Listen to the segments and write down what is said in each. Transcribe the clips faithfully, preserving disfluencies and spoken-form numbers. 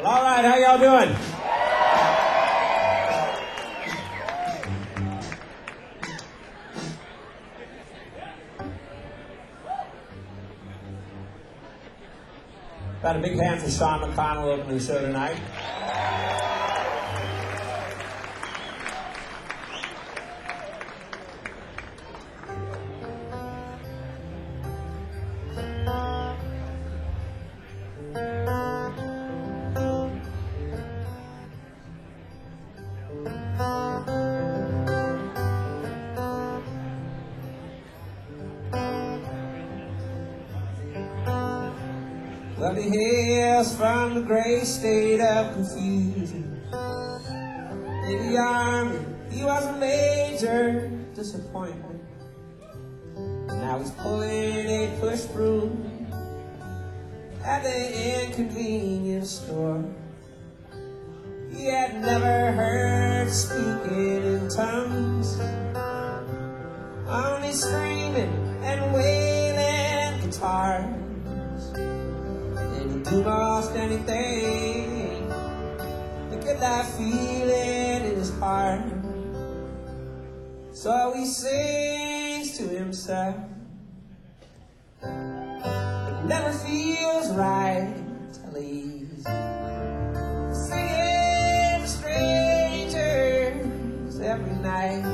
Well, all right, how y'all doing? Got a big hand for Sean McConnell opening the show tonight. Well, he hails from the great state of confusion. In the army, he was a major disappointment. Now he's pulling a push broom at the inconvenience store. He had never heard speaking in tongues, only screaming and wailing guitars. Do most anything to get that feeling in his heart. So he sings to himself. It never feels right till he's singing to strangers every night.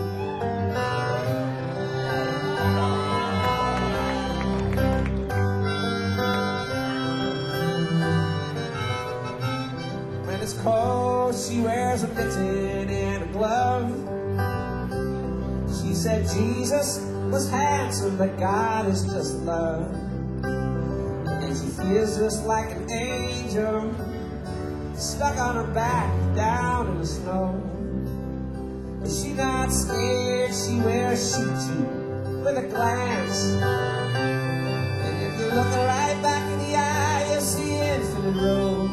It's cold, she wears a mitten and a glove. She said Jesus was handsome, but God is just love. And she feels just like an angel, stuck on her back down in the snow. But she's not scared, she wears sheet too with a glance. And if you look her right back in the eye, you'll see infinite road.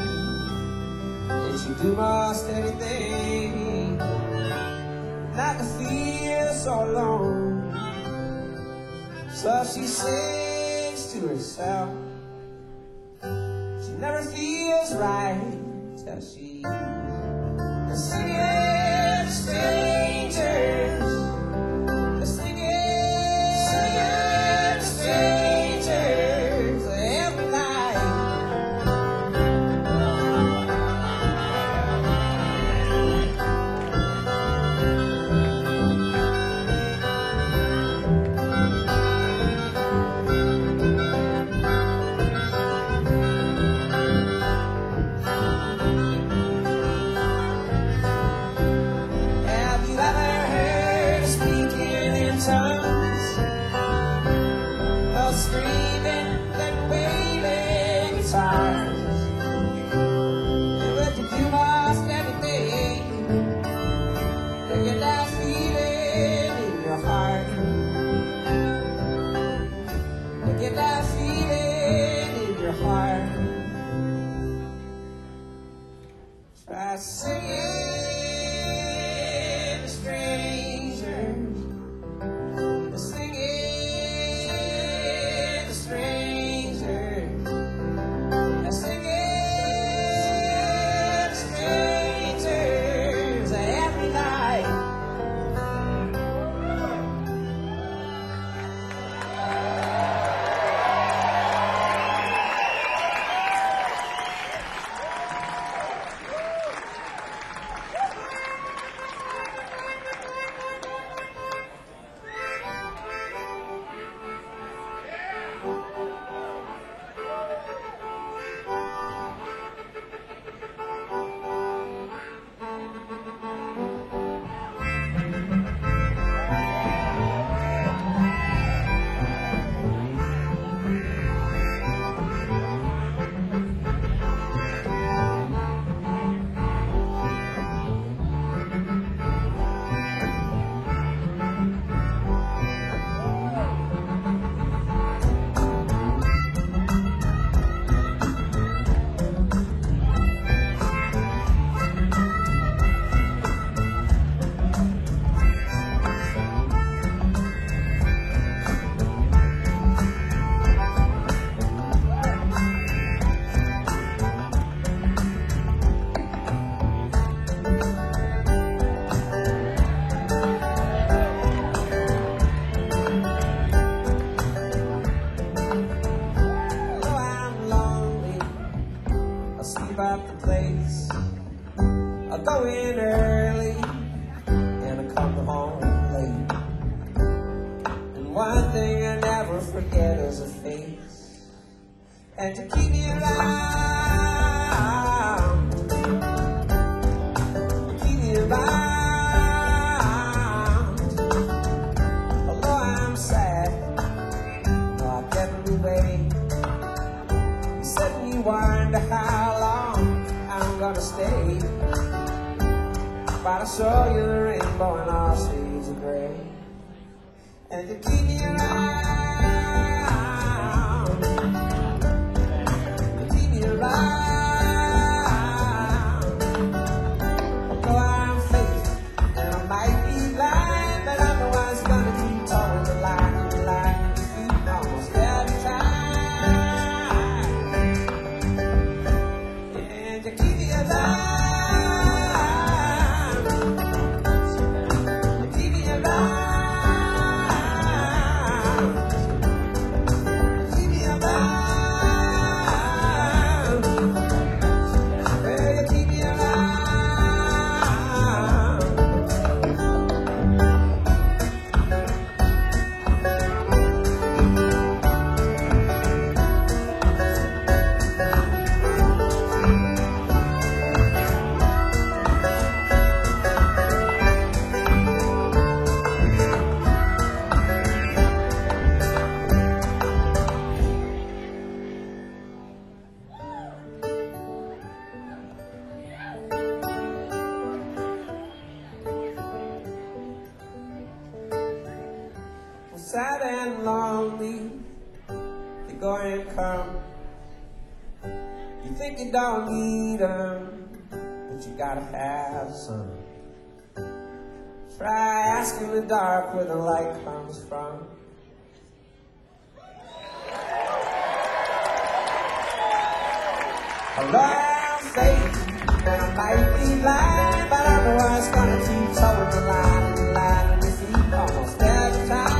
She do most anything not to feel so alone. So she sings to herself. She never feels right till she is singing to strangers, singing, singing to strangers every night. about the place. I go in early and I come home late. And one thing I never forget is a face. And to keep me around, keep me around. Although I'm sad, no, I definitely wait. You said you wonder how long I'm gonna stay, but I show you the rainbow in all shades of gray. And to keep me around, keep me around. Although I'm faithful and I might be blind, but I'm the one's gonna keep towing the line, the line, the feet almost every time. And to keep me alive. Sad and lonely, you go and come. You think you don't need them, but you gotta have some. Try asking the dark where the light comes from. I love faith, and I might be blind, but I'm the one's gonna keep towing the line, the line, and defeat almost every time.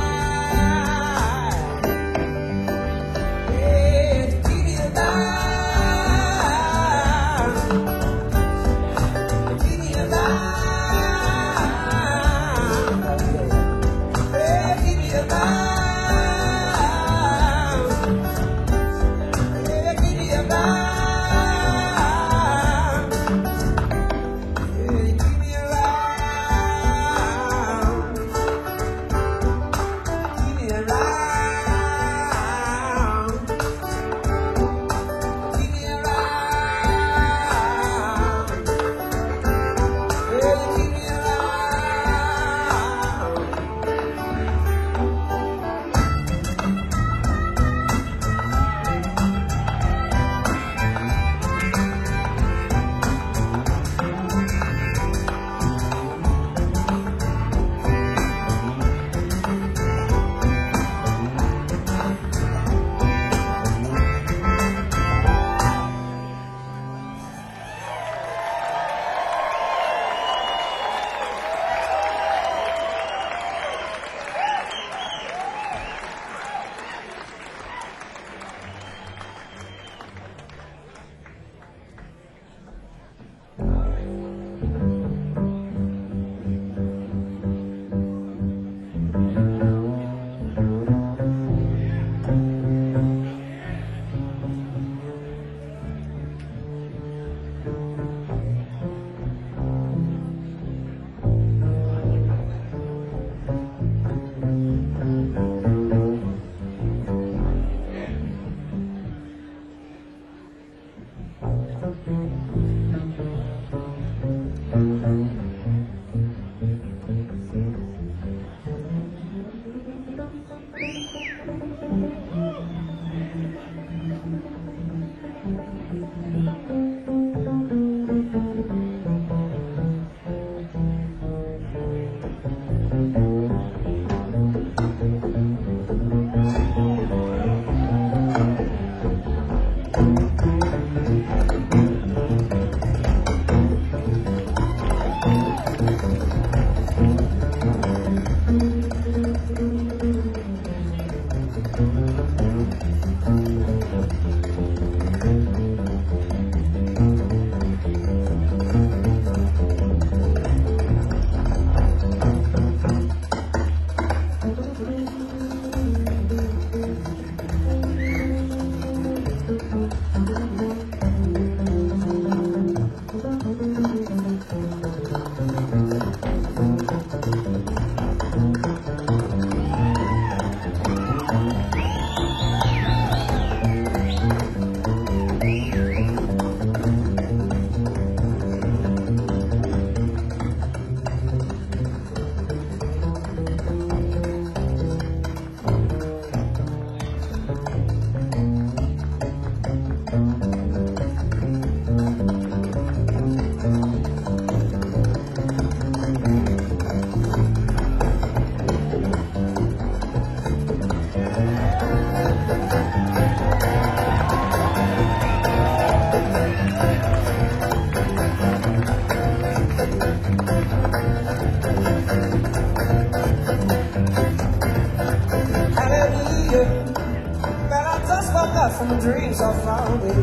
from a dream so far away.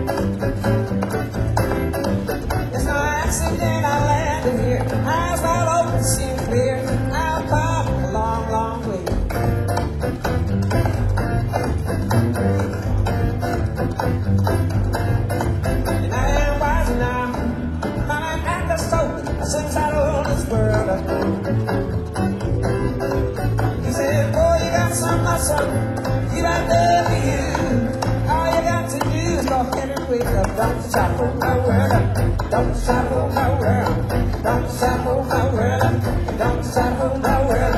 It's no accident I landed here. Eyes wide open, seem clear. I've come a long, long way. And I am wiser now. My Atlas told me since I own this world. He said, boy, you got some muscle. You got love for you. All you got to do is go ahead and wake up. Don't stop for my world. Don't stop for my world. Don't stop for my world. Don't stop for my world.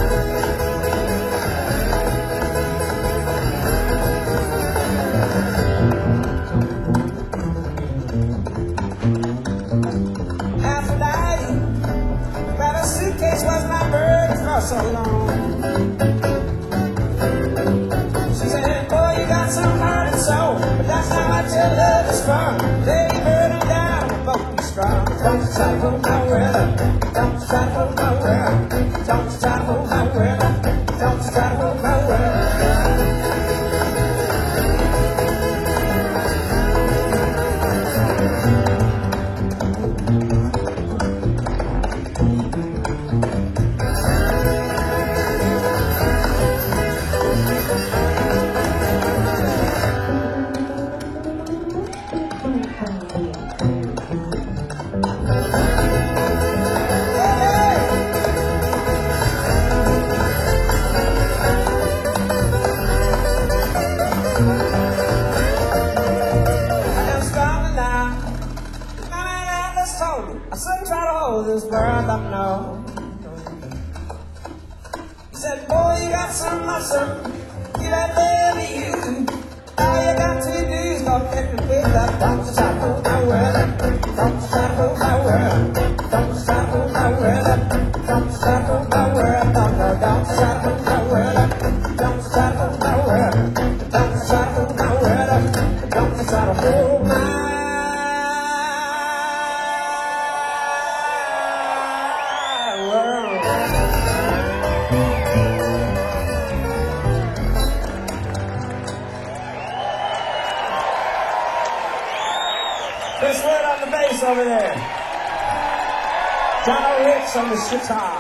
Aphrodite, well, a suitcase was my burden for so long. She said, boy, you got some heart and soul, but that's not what your love is for. Lay your burden down and both be strong. Don't stop for my world. Don't stop for my world. Don't stop for my world. Don't stop for my world. I said, try to hold this world up now. He said, boy, you got some muscle. You got love in you. All you got to do is go ahead and wake up. Don't stop for my world. Don't stop for my world. Don't stop for my world. Don't stop for my world. No, no, don't stop for my world. Don't stop for my world. Don't stop for my world. Don't stop for my world. Chris Wood on the bass over there. John Rich on the sitar.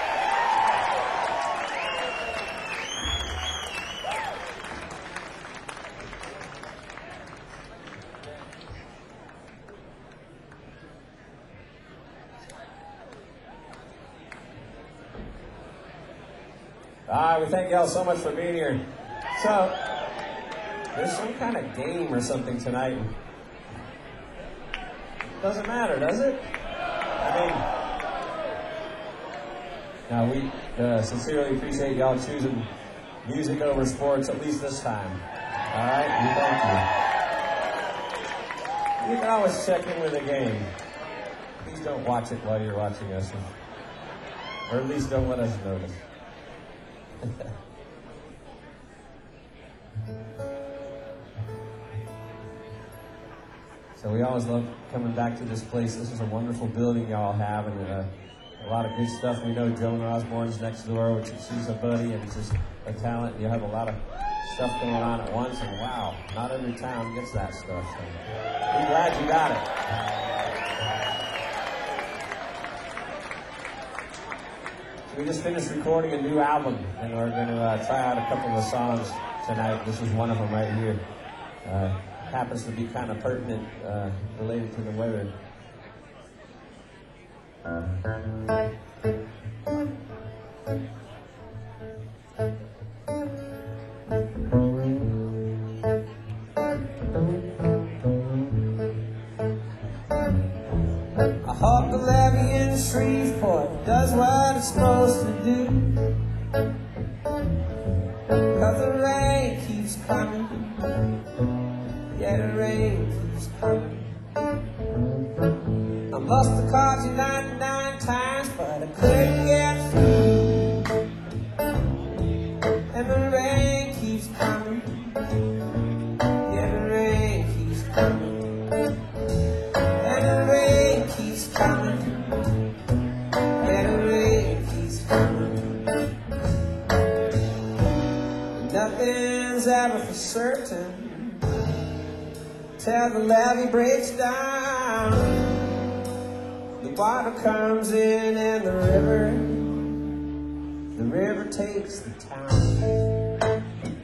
Ah, we thank y'all so much for being here. So, there's some kind of game or something tonight. Doesn't matter, does it? I mean, now we uh, sincerely appreciate y'all choosing music over sports, at least this time. All right, we thank you. You can always check in with the game. Please don't watch it while you're watching us, or at least don't let us notice. So we always love coming back to this place. This is a wonderful building y'all have, and uh, a lot of good stuff. We know Joan Osborne's next door, which is, she's a buddy and just a talent. You have a lot of stuff going on at once, and wow, not every town gets that stuff. So we're glad you got it. We just finished recording a new album, and we're going to uh, try out a couple of songs tonight. This is one of them right here. Uh, happens to be kind of pertinent, uh, related to the weather. I hope the levee in Shreveport does what it's supposed to do, 'cause the rain keeps coming. Yeah, the rain keeps coming. I must have called you ninety-nine times, but I couldn't get through. And the rain keeps coming. Yeah, the rain keeps coming. And the rain keeps coming. Yeah, the rain keeps coming. Nothing's ever for certain. till the levee breaks down. The water comes in and the river, the river takes the town.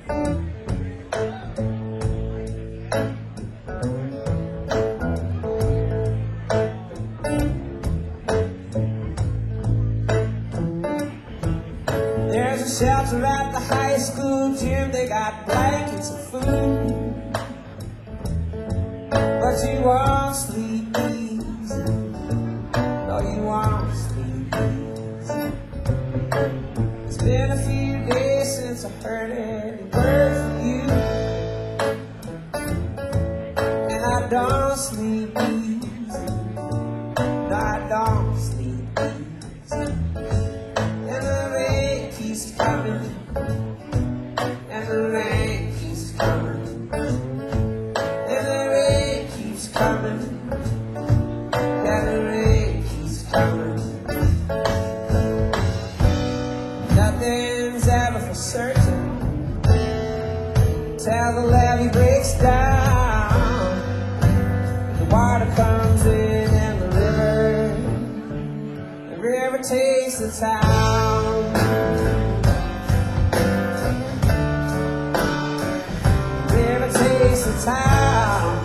There's a shelter at the high school gym, they got blankets and food, but you won't sleep easy. No, you won't sleep easy. It's been a few days since I heard any word from you, and I don't sleep easy. No, I don't sleep easy. And the rain keeps coming, and the rain keeps coming, and the rain keeps coming, and the rain keeps coming. Nothing's ever for certain till the levee breaks down. The water comes in and the river, the river takes the town. The river takes the town.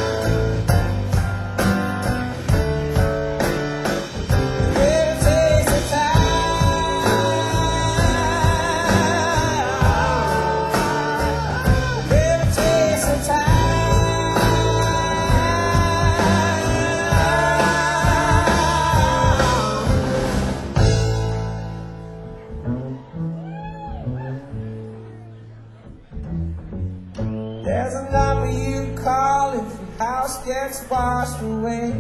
There's a number you call if your house gets washed away,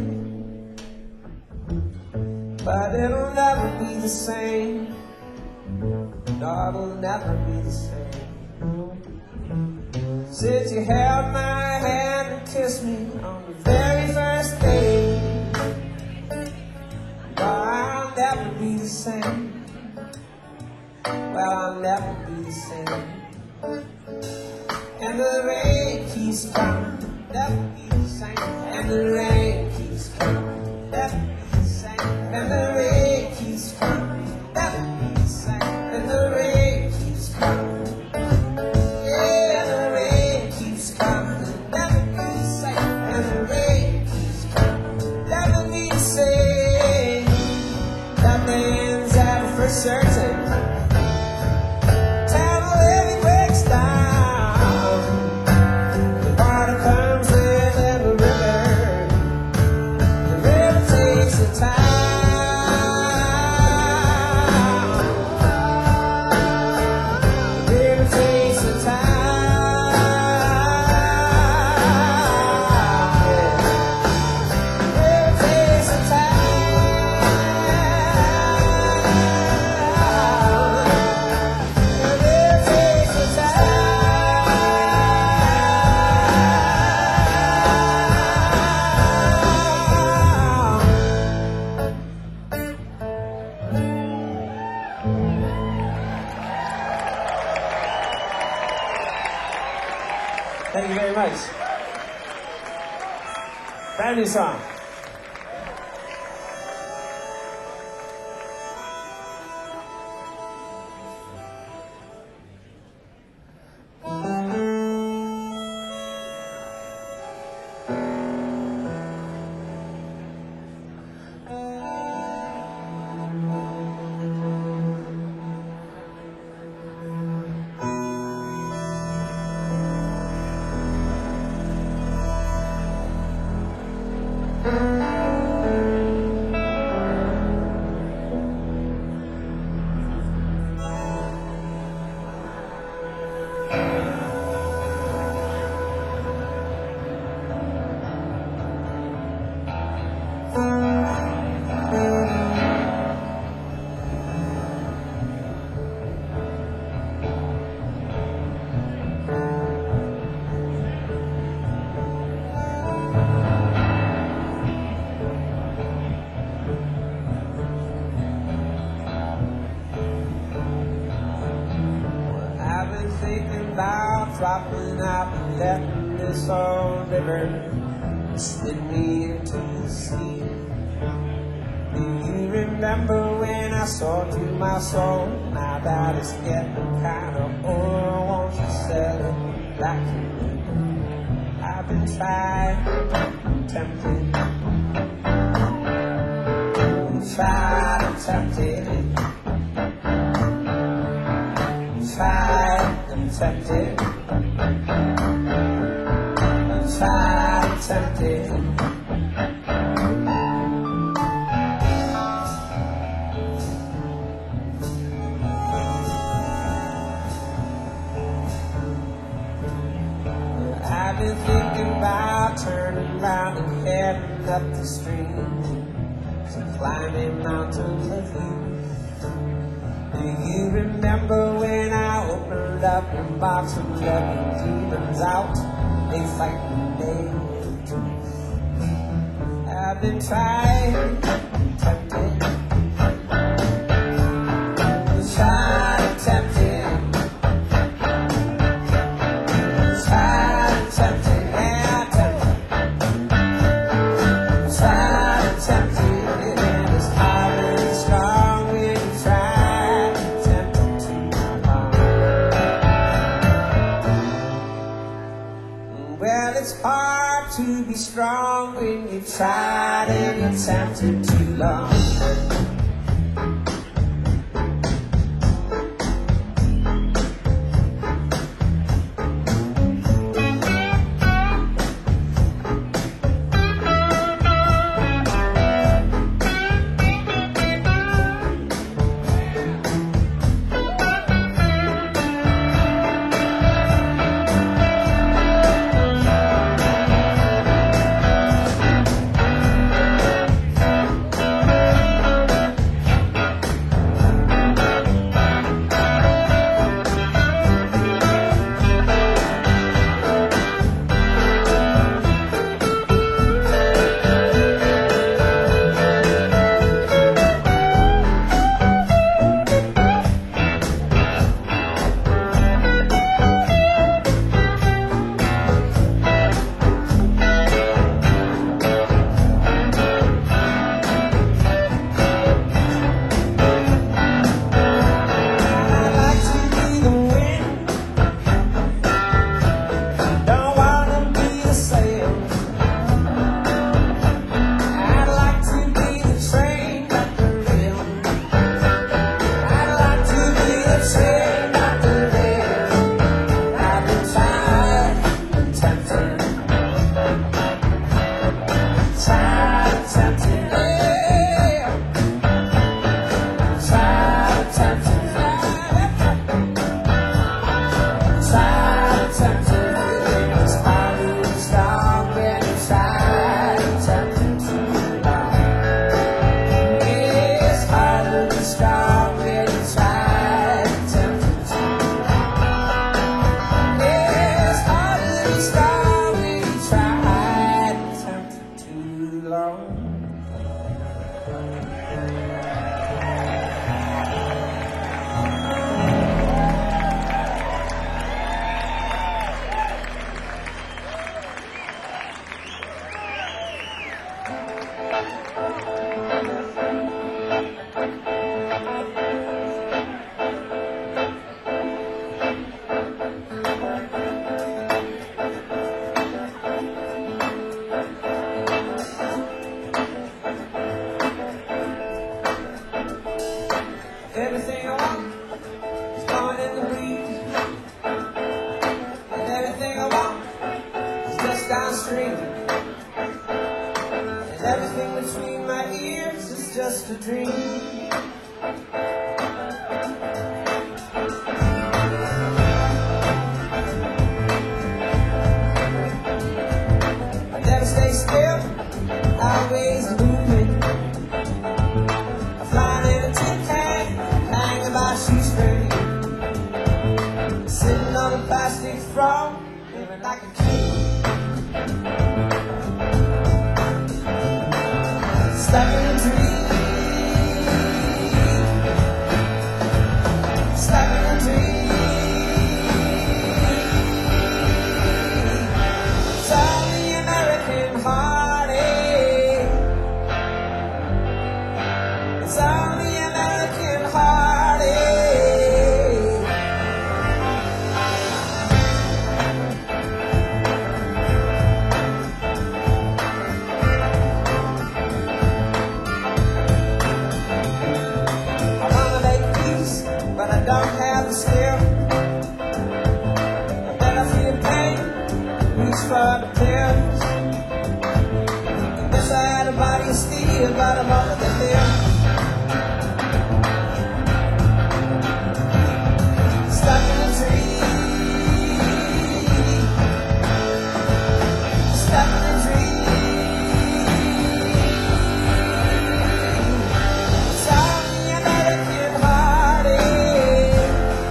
but it'll never be the same. No, it'll never be the same. Since you held my hand and kissed me on the very first day, well, I'll never be the same. Well, I'll never be the same. And the rain keeps coming, never be the same. And the rain keeps coming, never be the same. And the rain keeps coming, never be the same. And the rain keeps coming, yeah. And the rain keeps coming, never be the same. And the rain keeps coming, never be the same. Nothing's ever for certain till the levee breaks down. Thank you very much. Brand new song. Thinking about dropping out and letting this old river slid me into the sea. Do you remember when I sold you my soul? Now that it's getting kinda old, won't you sell it like you do? I've been trying, tempted, tried and tempted, tried and tempted, tried and tempted. I've been thinking about turning around and heading up the stream, so climbing mountains with you. Do you remember when I opened up your box and let the demons out? They fight the day. I've been trying, tempted, trying, tempted, trying, tempted, yeah, tempted, trying, tempted, and it's hard and strong when you try, tempted too long. Well, it's hard to be strong when you've tried and you're tempted too long. Everything I want is gone in the breeze, and everything I want is just downstream, and everything between my ears is just a dream. I never stay still, always moving. I fly in a tin can, hanging by shoestring, sitting on a plastic throne, living like a king. Stuck in a dream, stuck in a dream. It's all the American heart. to steal, but I'm over the hill. Stuck in a tree. Stuck in a tree. Saw the American heartache.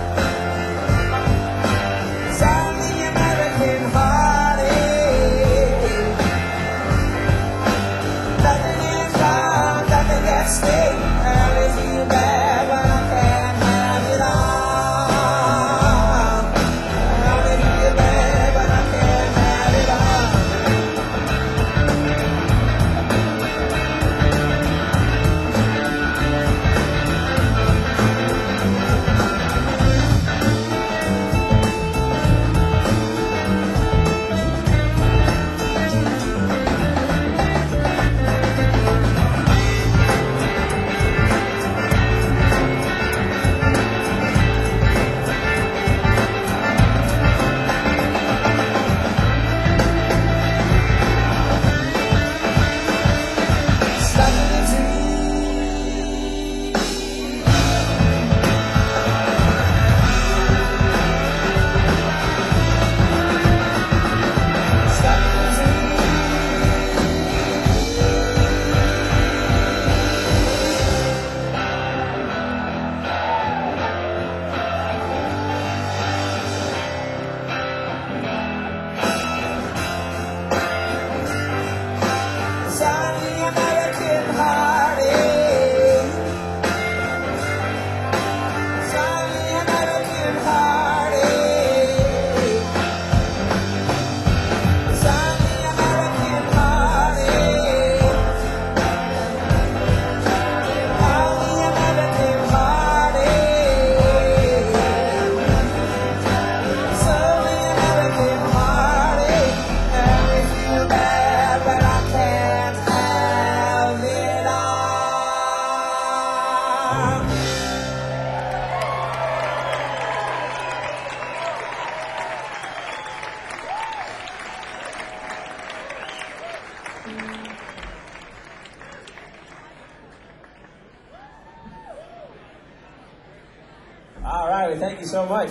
Saw the American heartache. Nothing is wrong, nothing can stay. I always feel bad when I can't have it all. I always feel bad when I can't have it all. Stuck in a tree. Stuck in a tree. Saw the American heartache. Saw the American heartache. Saw the American heartache. All the American heartache. So the American heartache. And we feel bad, but I can't have it all. All right, well, thank you so much.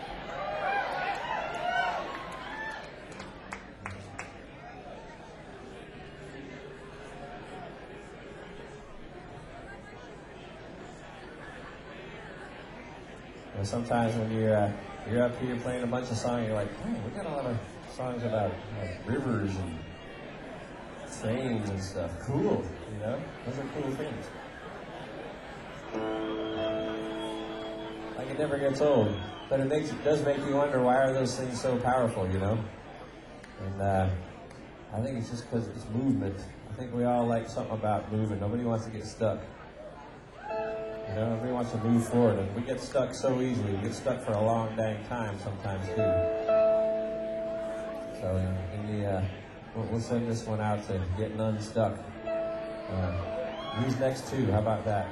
And sometimes when you're uh, you're up here playing a bunch of songs, you're like, oh, we got a lot of songs about like rivers and trains and stuff. Cool, you know, those are cool things. Like it never gets old, but it makes it does make you wonder why are those things so powerful, you know? And uh, I think it's just because it's movement. I think we all like something about moving. Nobody wants to get stuck. You know, everybody wants to move forward, and we get stuck so easily. We get stuck for a long dang time sometimes too. So in, in the, uh, we'll, we'll send this one out to Getting Unstuck. Uh, these next two, how about that?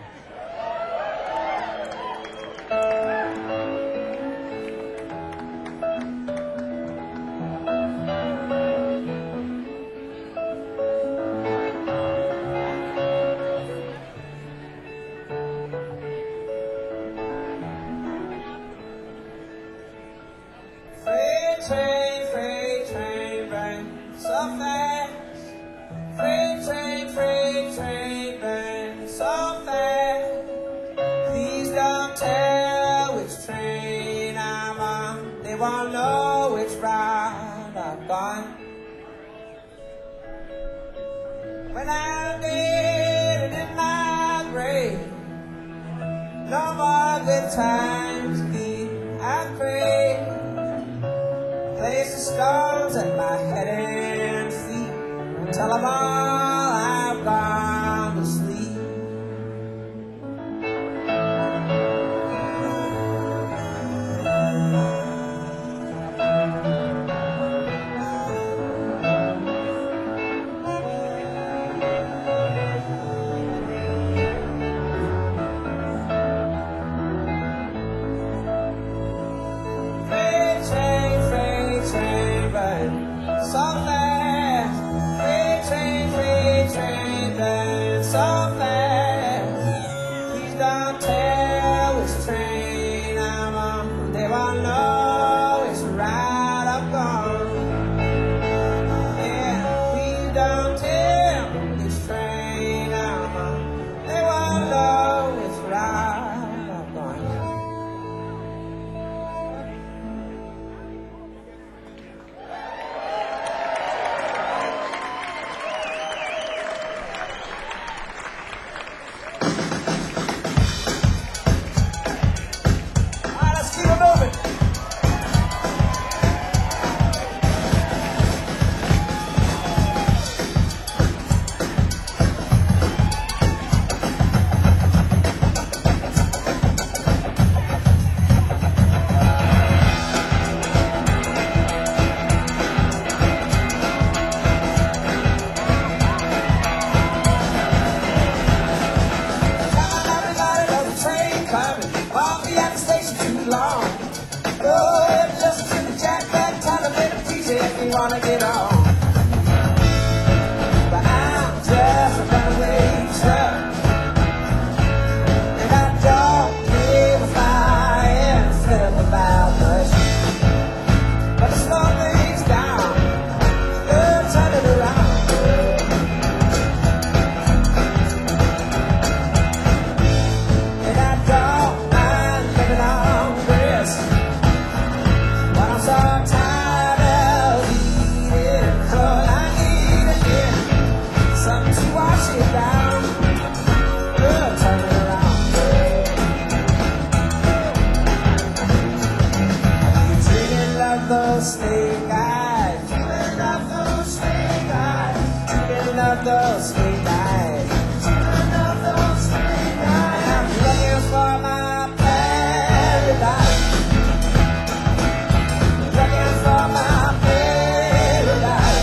Freight train, freight train, running so fast. Freight train, freight train, running so fast. Please don't tell which train I'm on. They won't know which route I've gone. When I'm dead and in my grave, no more good times be I crave. Place the stars at my head and feet. Tell them all I've gone to sleep. Freight train, freight train, running so fast. Freight train, freight you wanna get on. But I'm just a runaway truck, and I don't give a flying flip about much. But to slow things down, oh, turn it around. And I don't mind living on this, but I'm so tired of eating. All I need again, something to wash it down. Oh, turn it around. You dreaming of those snake eyes, dreaming of those snake eyes, dreaming of those snake eyes, dreaming of those snake eyes. And I'm looking for my paradise, looking for my paradise.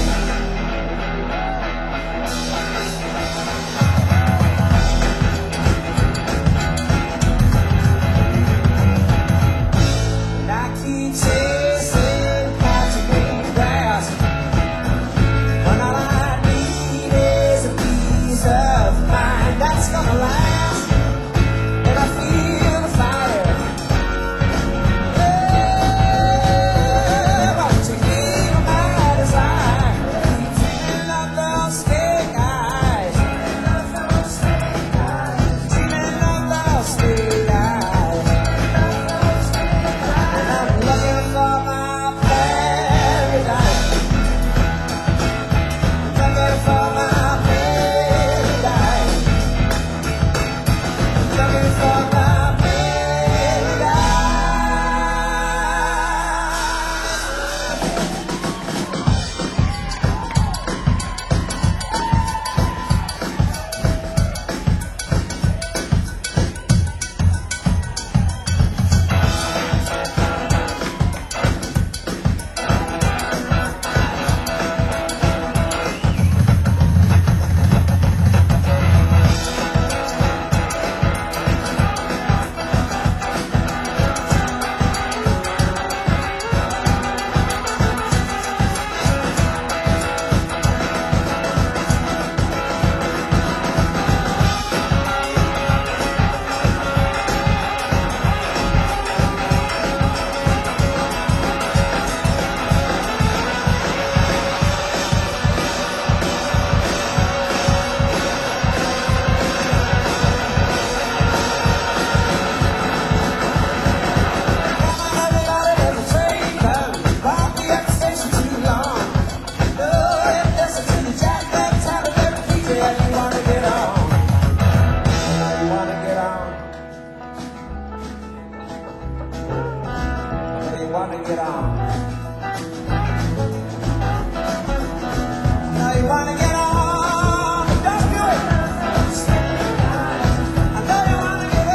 And I keep chasing past green grass, when all I need is a peace of mind that's gonna last. And I feel the fire. Oh, won't you hear my desire? Keep dreaming of those snake eyes, dreaming of those snake eyes, dreaming of those snake eyes. And I'm looking for my paradise, looking for my paradise, looking for my paradise. Wanna get on. Now you wanna get on, but don't do it. I know you wanna get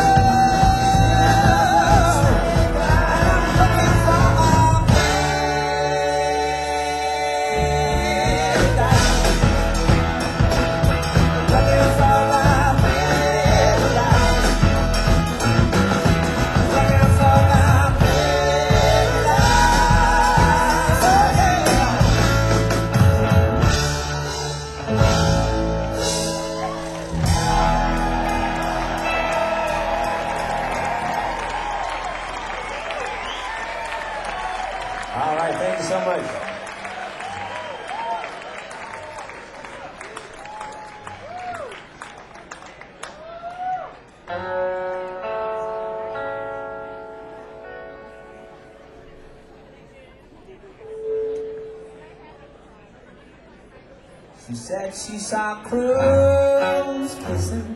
on. And I'm looking for a paradise, looking for a paradise, looking for a All right, thank you so much. She said she saw crows kissing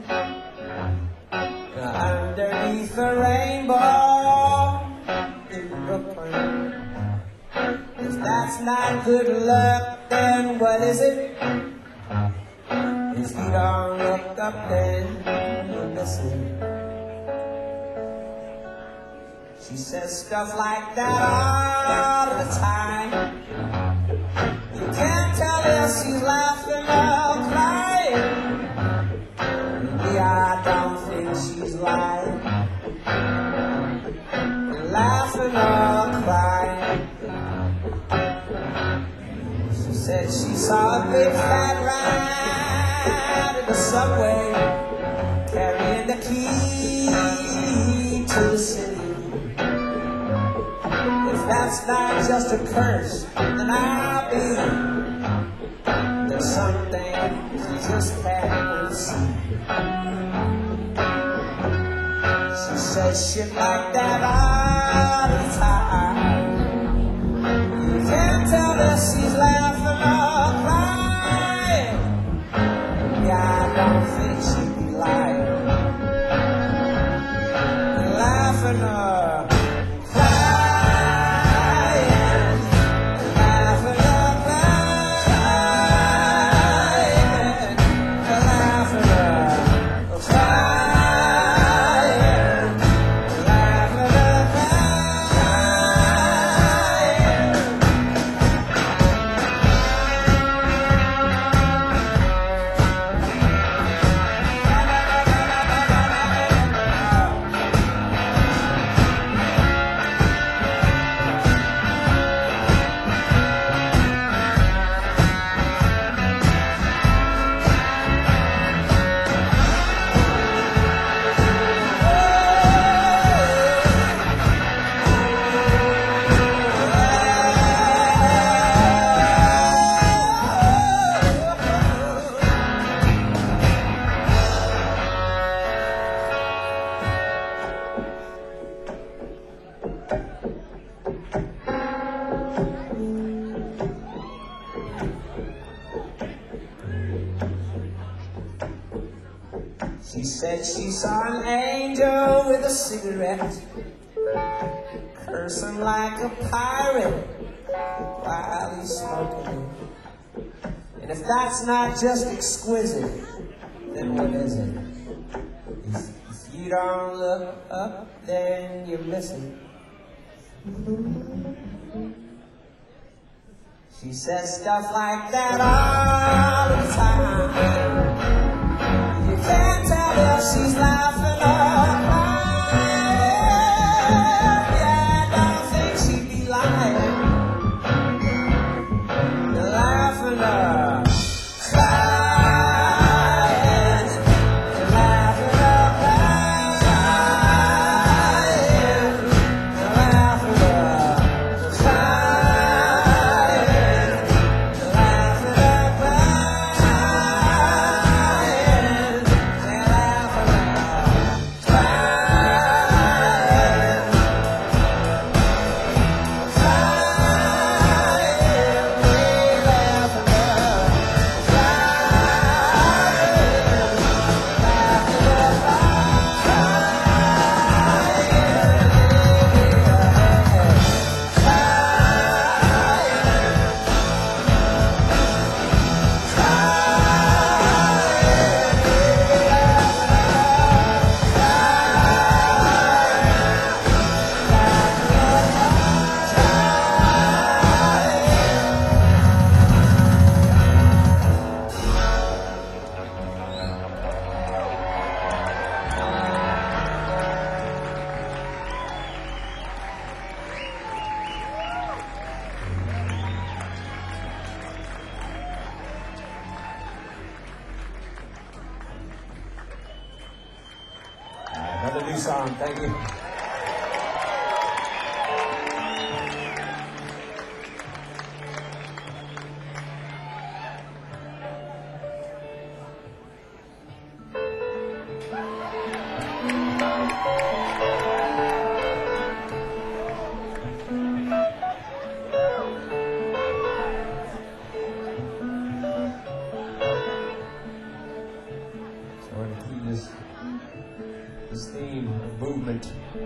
underneath the rainbow in Brooklyn. If that's not good luck, then what is it? If you don't look up, then you're missing. She says stuff like that all the time. You can't tell if she's laughing or crying. Maybe I don't think she's lying, laughing or crying. They sat right in the subway, carrying the key to the city. If that's not just a curse, then I believe there's something you just can't see. She says shit like that all the time. You can't tell if she's laughing or crying. Yeah, I don't think she'd be lying. Laughing or crying. Laughing or crying. Laughing or crying. Laughing or She said she saw an angel with a cigarette, cursing like a pirate while he's smoking it. And if that's not just exquisite, then what is it? If, if you don't look up, then you're missing. She says stuff like that all the time. You can't tell if she's laughing or crying. Yeah, I don't think she'd be lying. Laughing or crying. Laughing or crying. Laughing or crying. Laughing or crying. Another new song, thank you. So we're going to keep this this theme of movement.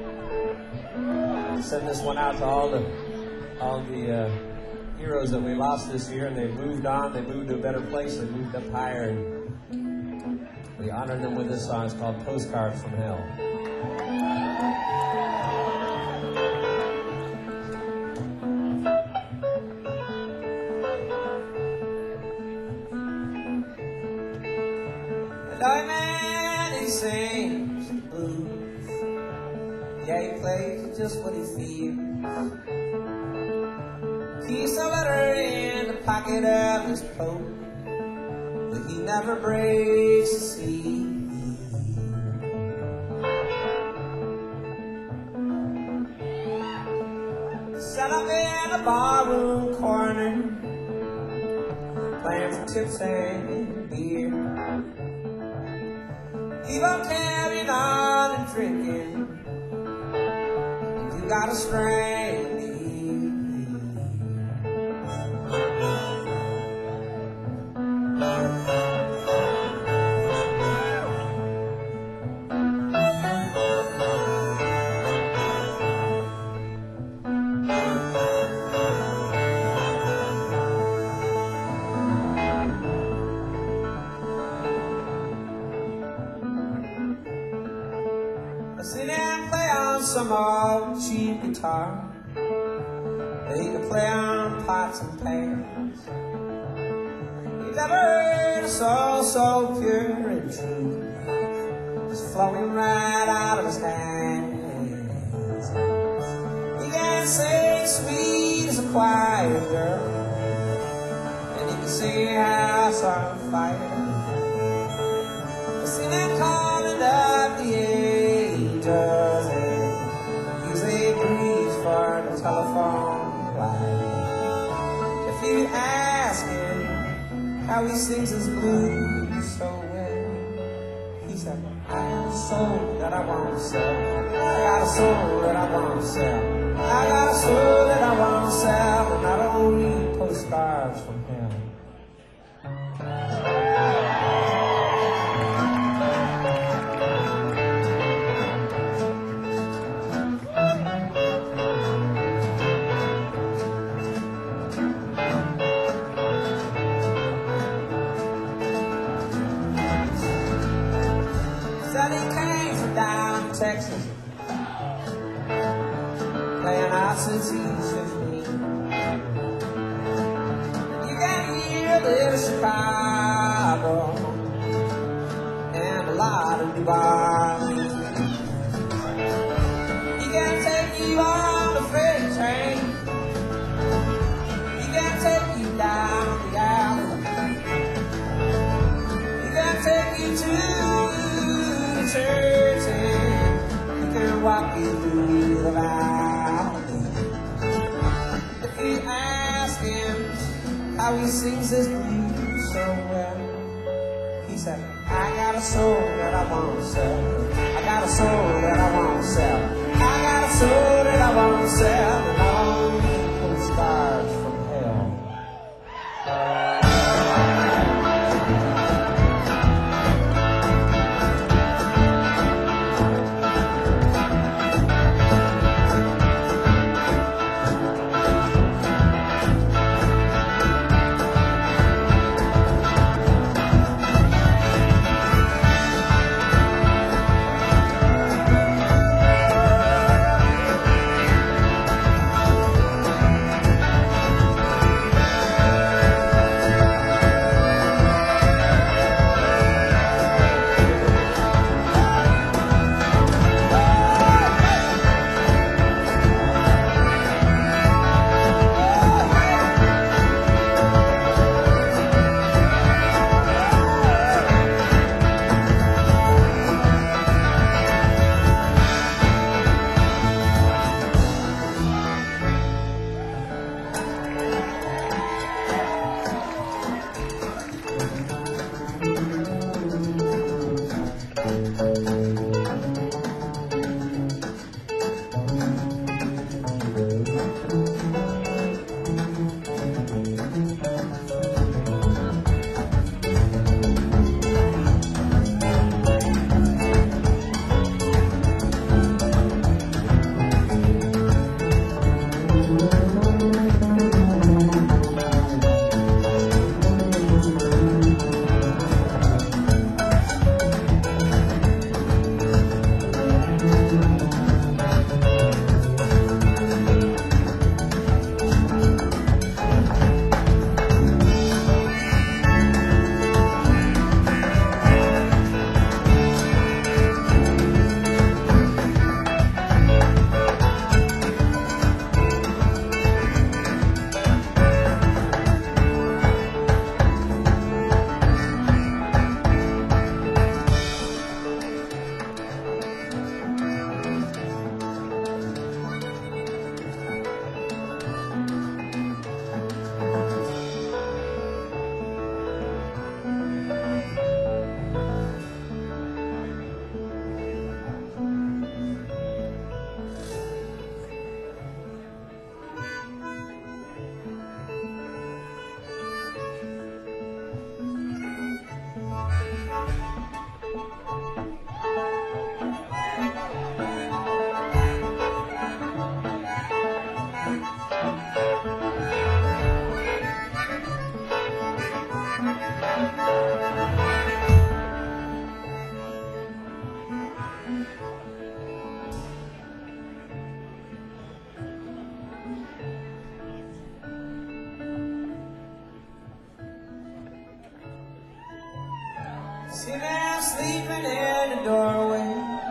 Send this one out to all the all the uh, heroes that we lost this year, and they moved on. They moved to a better place. They moved up higher, and we honor them with this song. It's called "Postcard from Hell." The dark man, he sings the blues. Yeah, he plays just what he feels. Keeps a letter in the pocket of his coat. He never breaks the sea. Set up in a barroom corner, playing for tips and beer. Keep on carrying on and drinking. You got a strain. Sit and play on some old cheap guitar that he could play on pots and pans. He's never heard a soul so pure and true, just flowing right out of his hands. He can sing sweet as a quiet girl, and he can sing a house on fire. Sing and calling up the angels, and use a breeze for the telephone line. If you ask him how he sings his blues so well, he said, I got a soul that I want to sell. I got a soul that I want to sell. I got a soul that I want to sell, and I don't read postcards from him. Said he came from down in Texas, playing out since he was fifteen. You can hear a little Chicago and a lot of New Orleans. He can take you on the freight train. He can take you down the alley. He can take you to church, and he can walk you through the valley. If you ask him how he sings his blues so well, he said, I got a soul that I want to sell. I got a soul that I want to sell. I got a soul that I want to sell, and all these postcards from hell. See me sleeping in the doorway,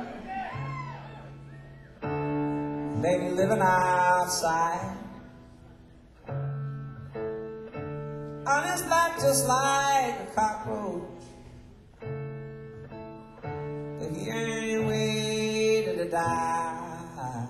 maybe living outside. On his back just like a cockroach, but he ain't waiting to die.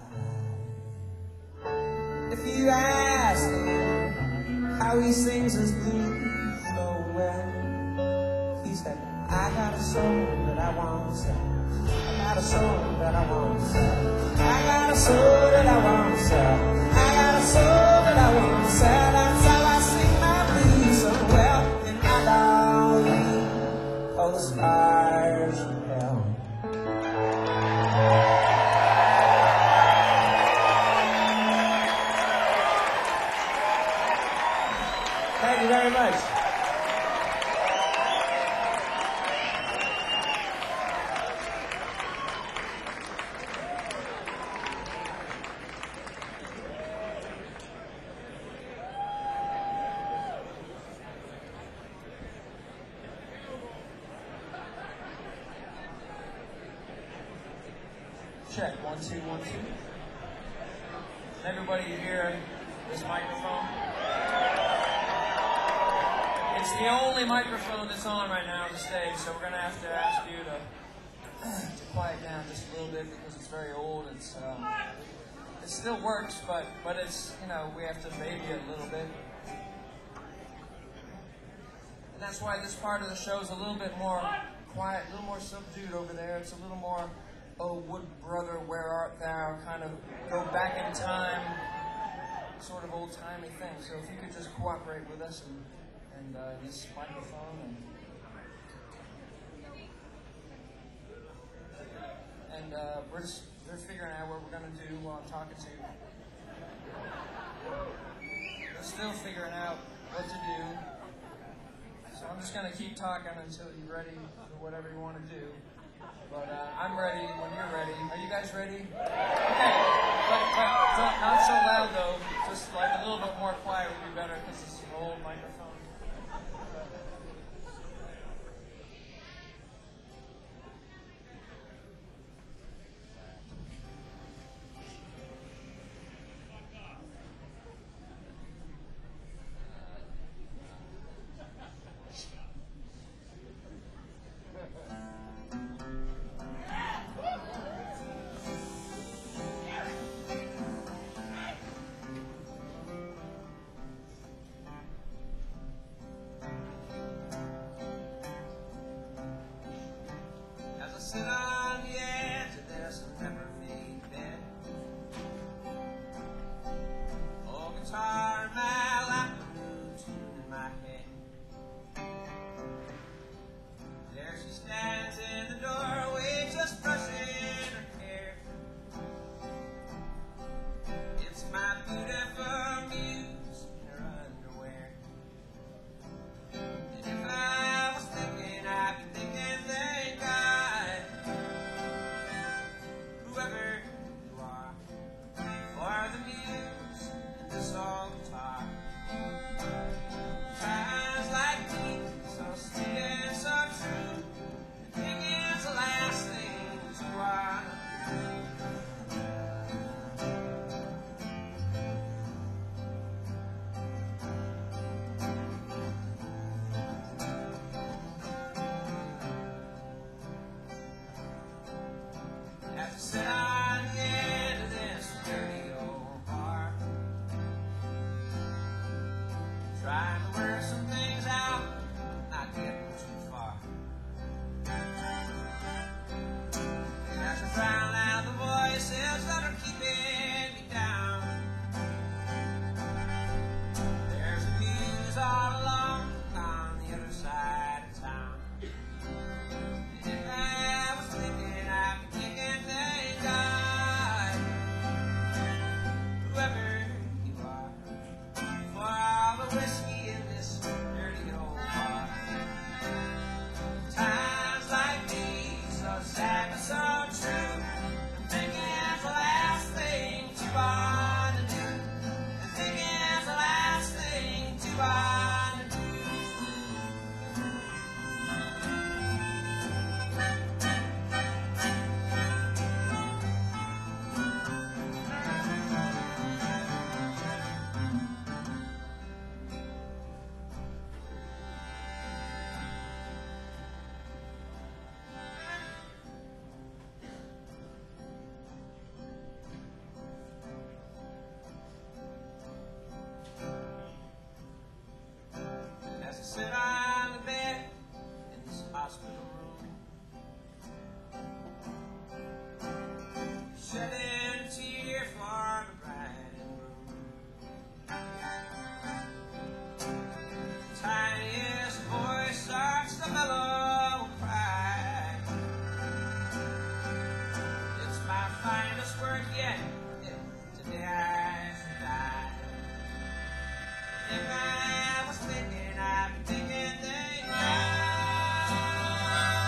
If you ask him how he sings his blues so well, he said, I got a soul that I want to sell. I got a soul that I want to sell. I got a soul that I want to sell. I got a soul that I want to sell. That's how I sing my blues so well. And I don't lean for the stars of hell. Thank you very much. Check, one, two, one, two. Everybody hear this microphone? It's the only microphone that's on right now on the stage, so we're going to have to ask you to, to quiet down just a little bit because it's very old. It's um, it still works, but, but it's, you know, we have to baby it a little bit. And that's why this part of the show is a little bit more quiet, a little more subdued over there. It's a little more, oh, wood brother, where art thou? Kind of go back in time, sort of old-timey thing. So if you could just cooperate with us and, and uh, this microphone and and uh, we're just we're figuring out what we're gonna do while I'm talking to you. We're still figuring out what to do. So I'm just gonna keep talking until you're ready for whatever you want to do. But uh, I'm ready when you're ready. Are you guys ready? Okay. But, but don't, not so loud though. Just like a little bit more quiet would be better because it's an old microphone. hospital room, shedding a tear for the bride and groom. Tiniest voice starts to mellow cry. It's my finest work yet. Today I should die. If I was thinking, I'd be thinking they died.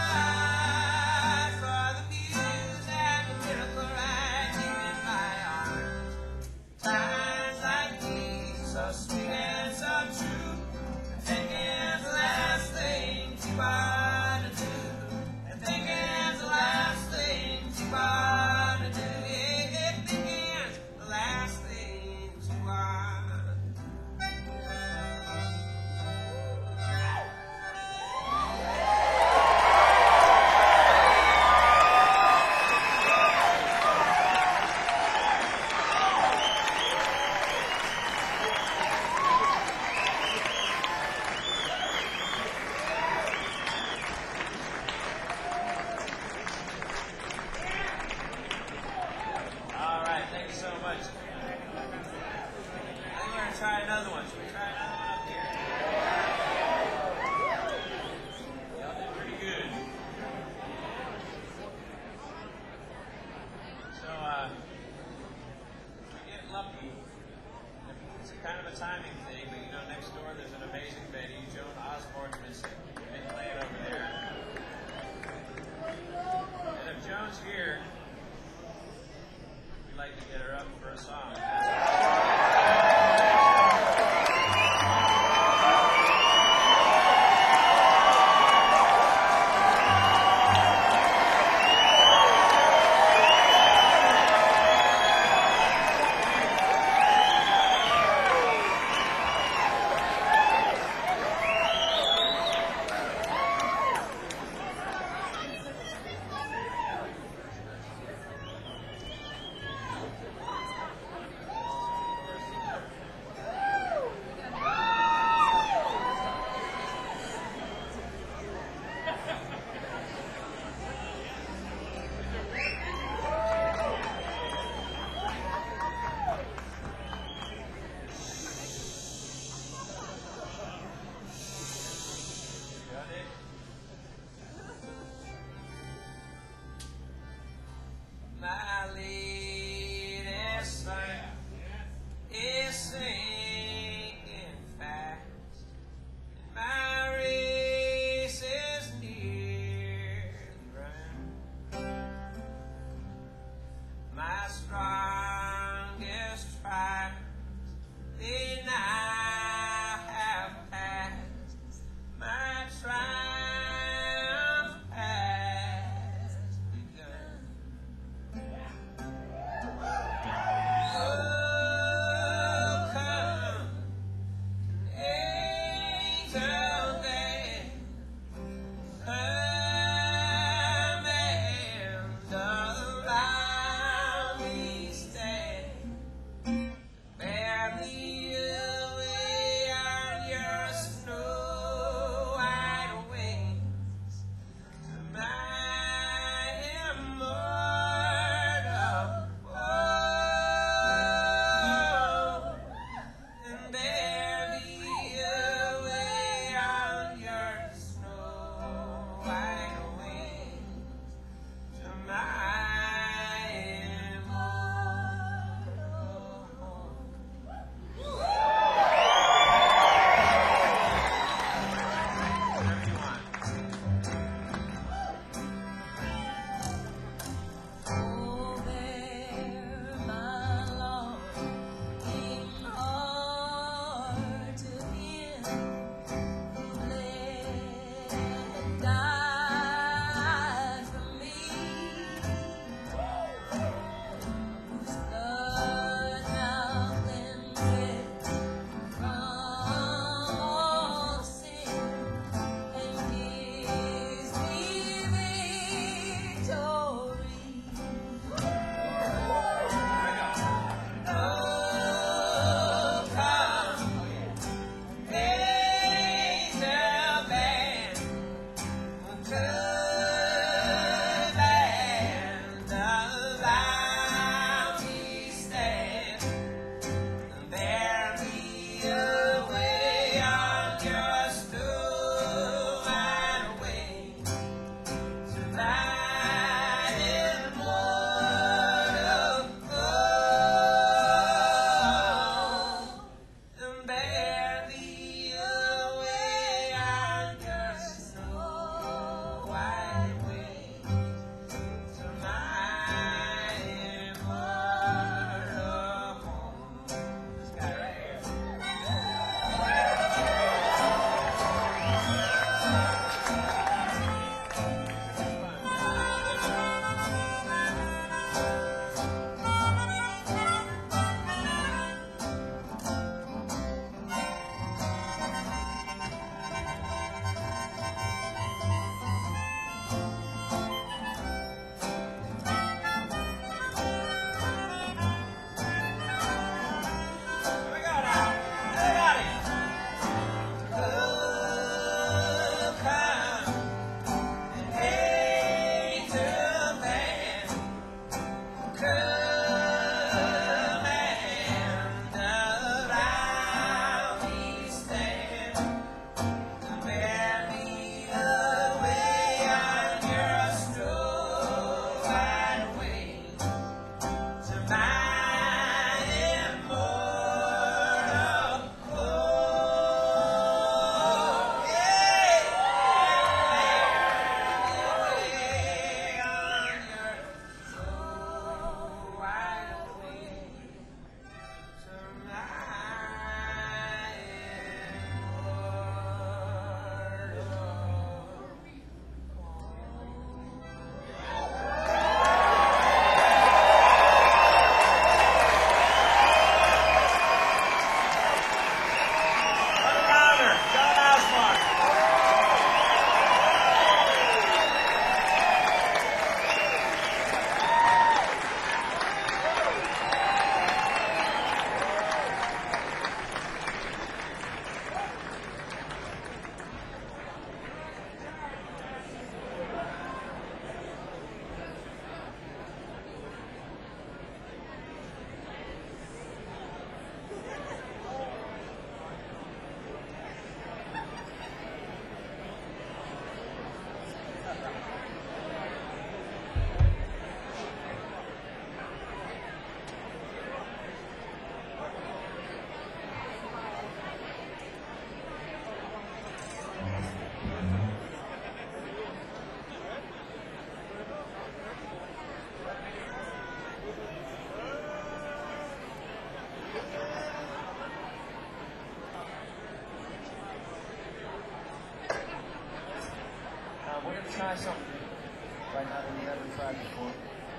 try something right now that you've never tried before.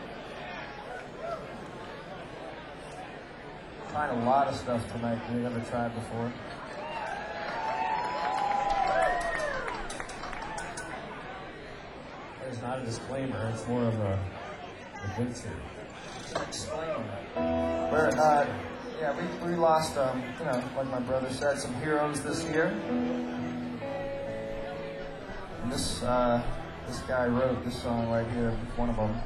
Trying a lot of stuff tonight that you've never tried before. It's not a disclaimer, it's more of a adventure. It's an disclaimer. We're, uh, yeah, we, we lost, um, you know, like my brother said, some heroes this year. And this, uh, this guy wrote this song right here, one of them.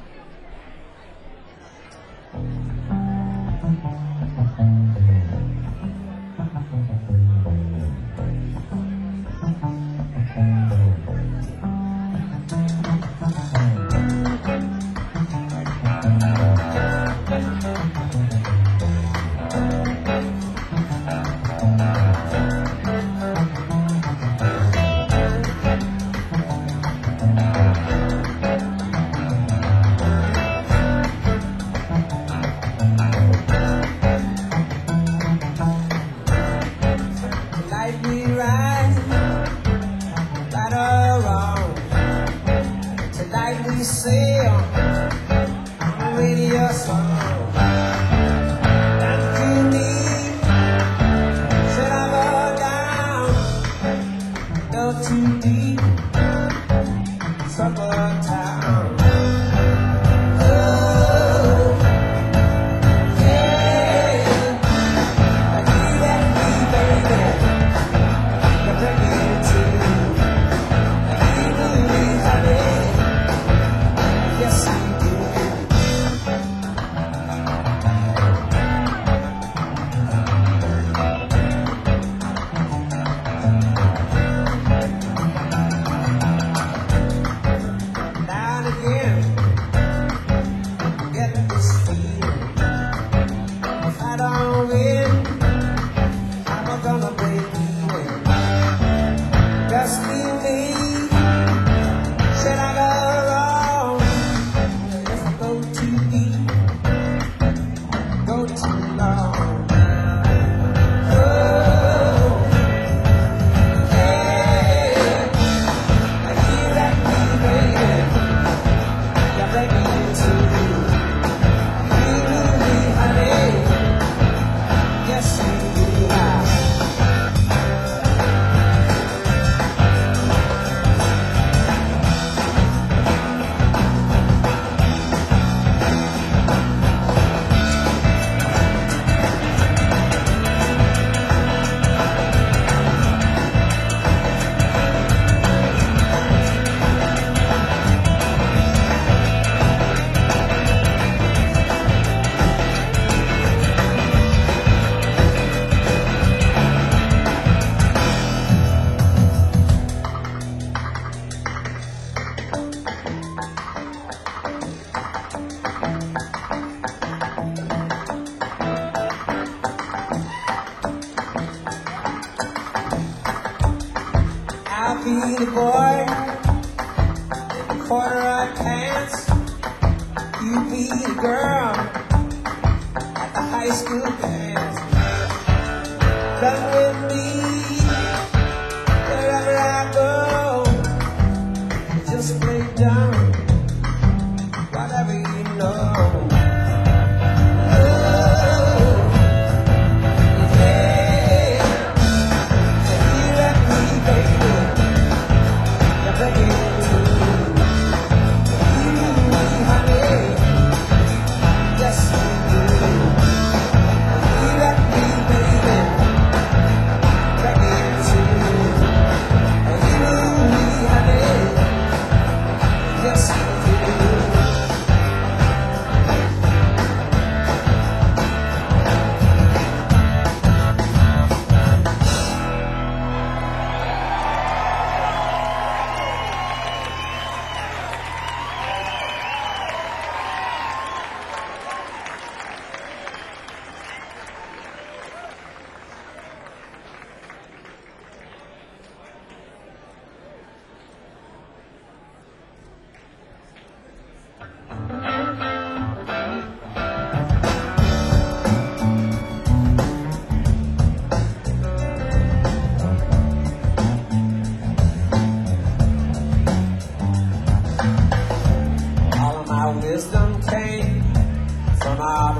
Yes.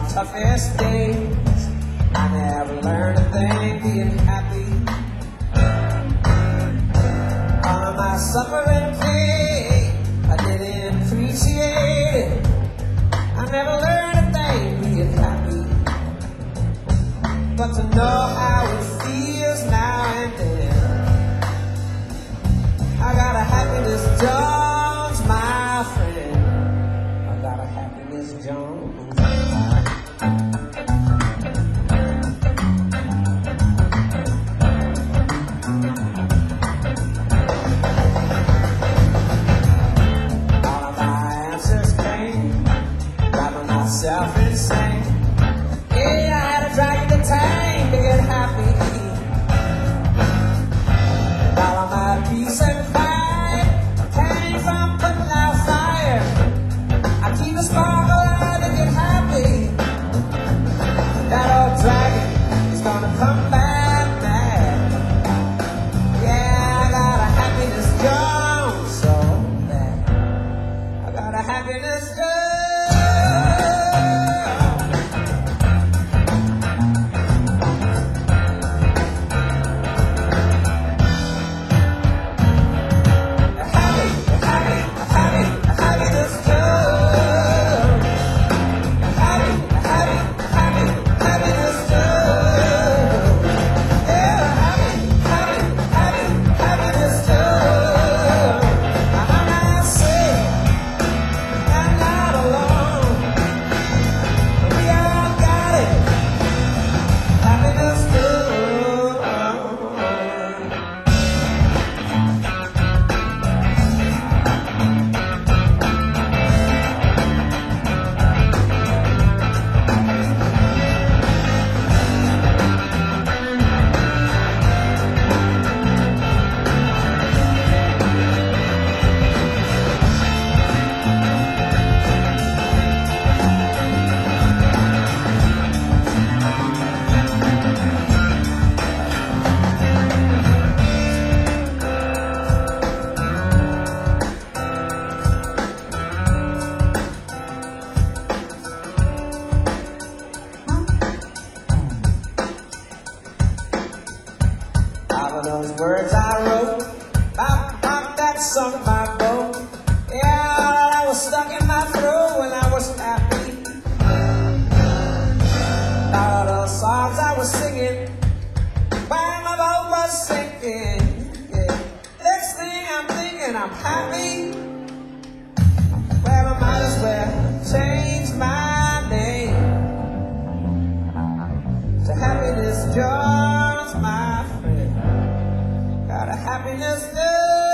the toughest days, I never learned a thing being happy. All of my suffering pain, I didn't appreciate it. I never learned a thing being happy. But to know how it feels now and then, I got a happiness Jones, my friend. I got a happiness Jones. All of my answers came, driving myself insane. Yeah, I had to drag the tank to get happy. And all of my peace and quiet came from putting out fire. I keep a spark alive to get happy. That old dragon is gonna come back mad. Yeah, I got a happiness Jones so bad. I got a happiness Jones. All of those words I wrote about, about that song by Bo. Yeah, all of that was stuck in my throat when I was happy. All of those songs I was singing while my boat was sinking. Yeah. Next thing I'm thinking I'm happy. Well, I might as well change my name to Happiness Jones, my friend. Got a happiness Jones.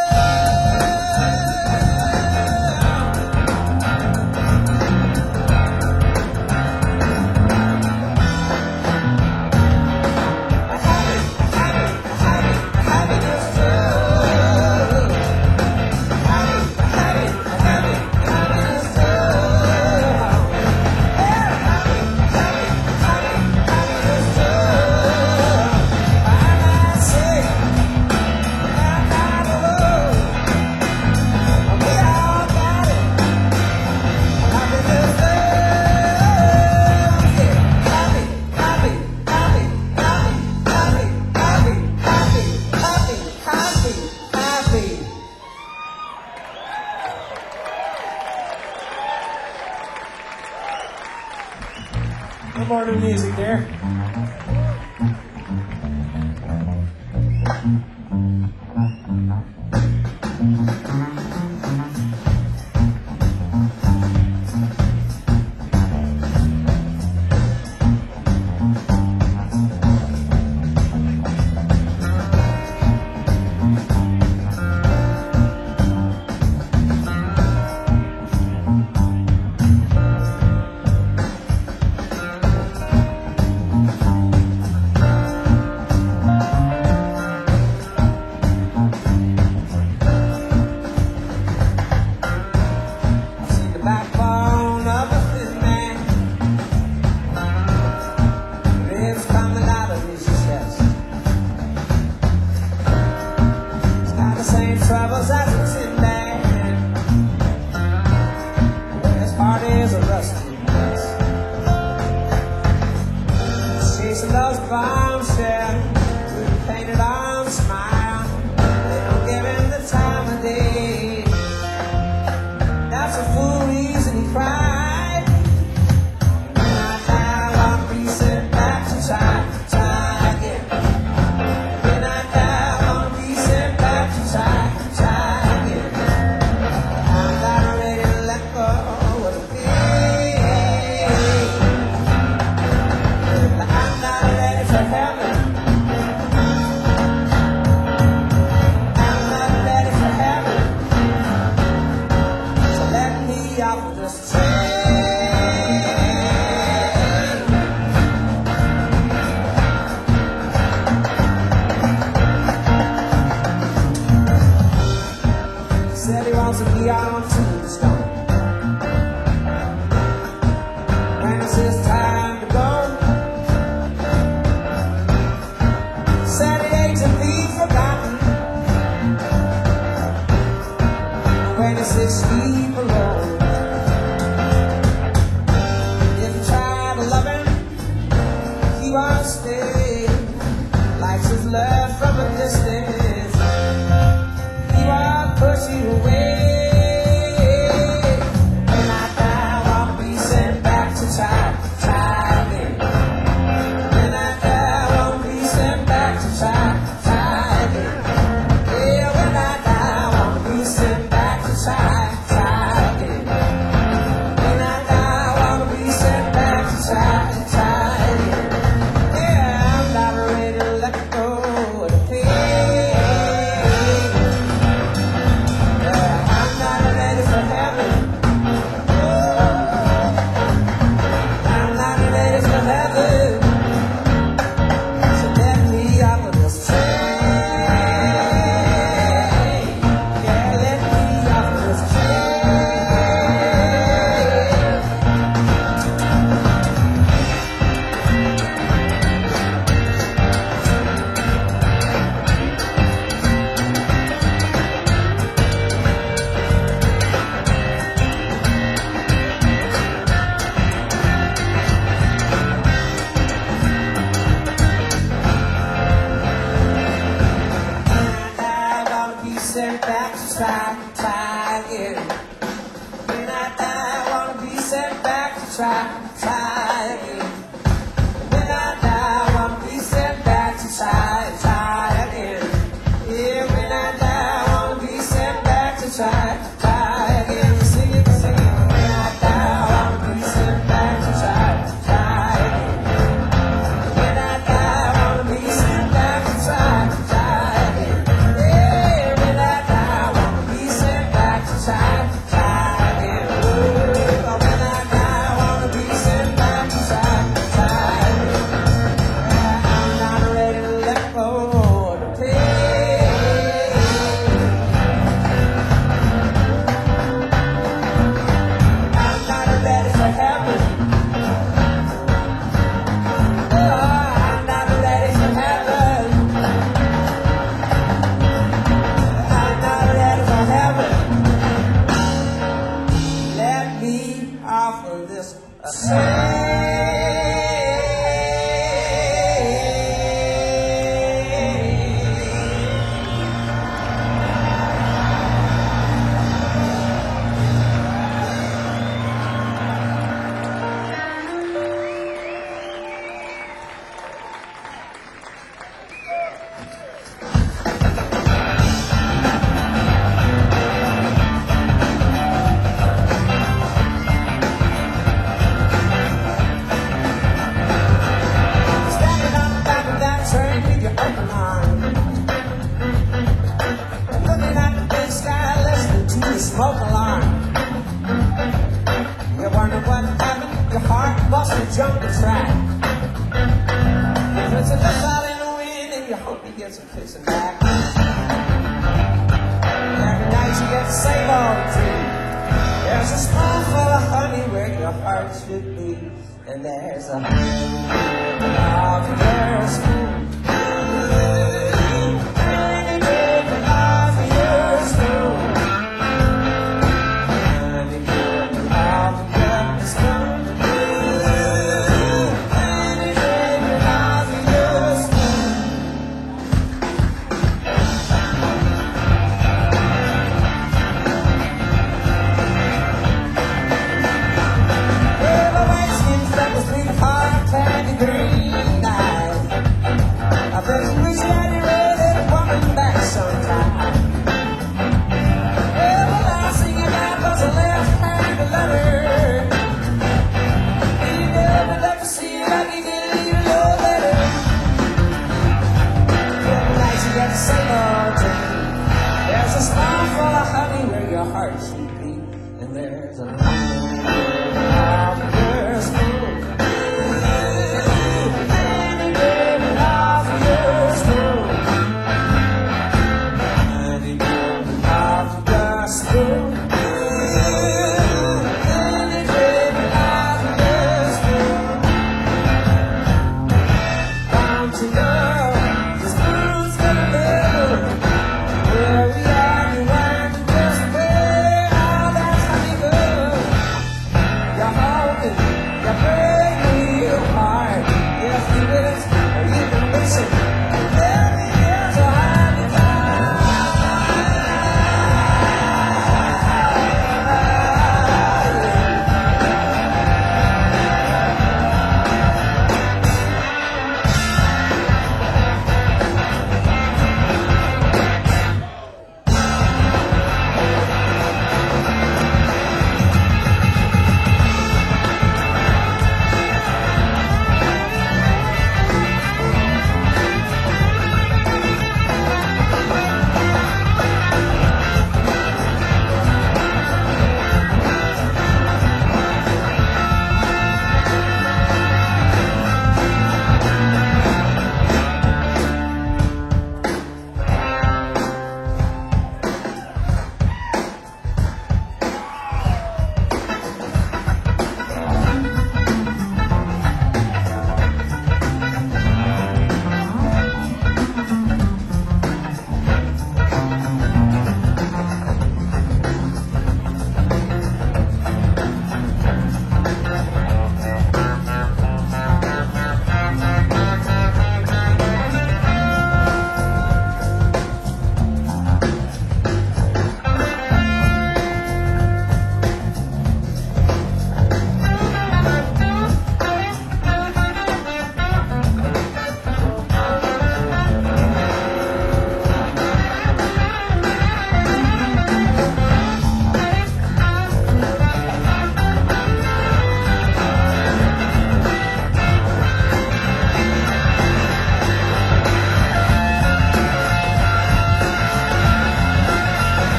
A happy, a happy, a happy, a happiness Jones. Happy, a happy, a happy, a happiness Jones. Yeah, happy, happy, happy, happiness Jones. I might say, I'm not alone. We all got it. Happiness Jones. Yeah, happy, happy, happy, happy, happy, happy, happy, happy, happy, happy. No more new music there. off of this train. Said he wants to be on Tombstone. When it's his time to go, said he ain't to be forgotten. When it's his feet alone, if you try to love him, he won't stay. Likes his love from a distance. Push you away. When I die, I'll be sent back to try, try again. When I die, I'll be sent back to try, try again. Yeah, when I die, I'll be sent back to try, try again. When I die, I'll be sent back to try, try again. Yeah, I'm not ready to let go of the pain. Sent back to try, try again. When I die, I wanna be sent back to try, try again. When I die, I wanna be sent back to try, try again. Yeah, when I die, I wanna be sent back to try, try again. Sing it, sing it. When I die, I wanna be sent back to try, try again. When I die, I wanna be sent back to try, try again. Try, try again. Ooh, when I die, I wanna be sent back to try, try again. I'm not ready to let go of the pain. I'm not ready for heaven. Oh, I'm not ready for heaven. I'm not ready for heaven. Let me offer this a smoke alarm. You wonder what happened, your heart must have jumped the track. You put your lips out in the wind and you hope you get some kissing back. Every night you get the same old dream. There's a spoonful of honey where your heart should be. And there's a love in your spoon. Green eyes.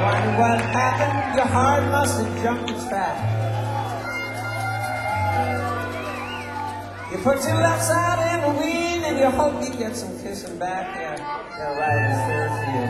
Wonder what happened, your heart must have jumped its fast. You put your left side in the wind and you hope you get some kissing back. Yeah, yeah, right in the third field.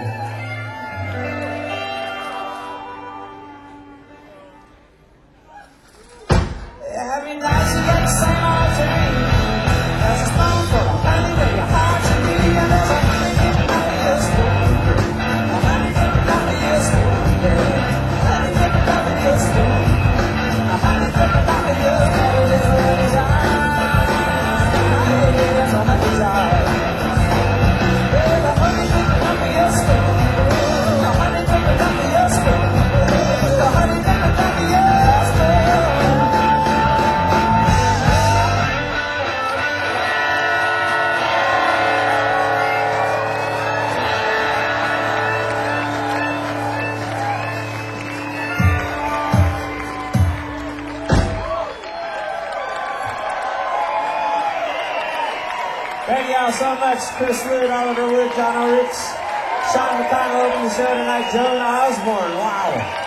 Every night you get the same old thing. There's a spoonful of honey where your heart should be, and there's a honey in the luckiest one. A honey in the luckiest one, yeah. A honey in the luckiest one. A honey in the luckiest one. There's a honey's eyes. There's a honey's eyes. There's a honey in the luckiest one. A honey in the luckiest one. A honey in the luckiest one. Thank y'all so much. Chris Wood, Oliver Wood, John Oritz, Sean McConnell opening the show tonight, Joan Osborne. Wow.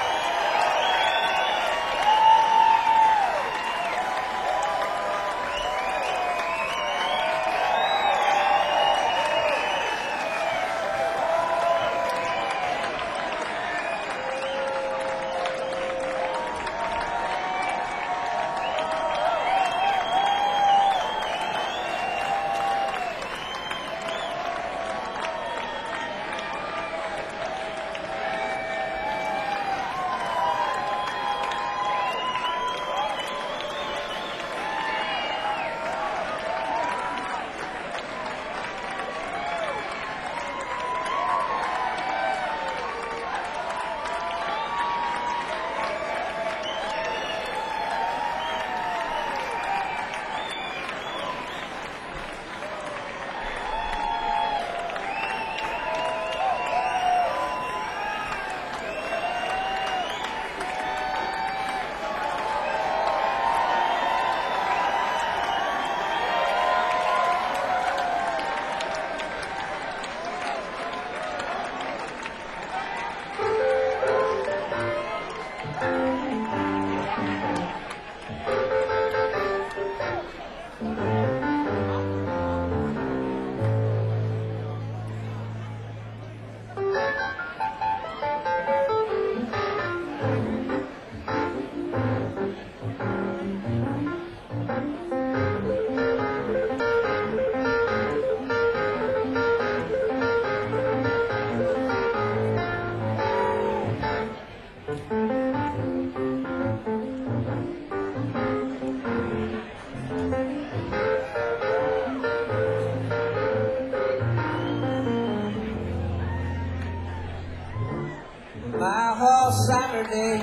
My whole Saturday,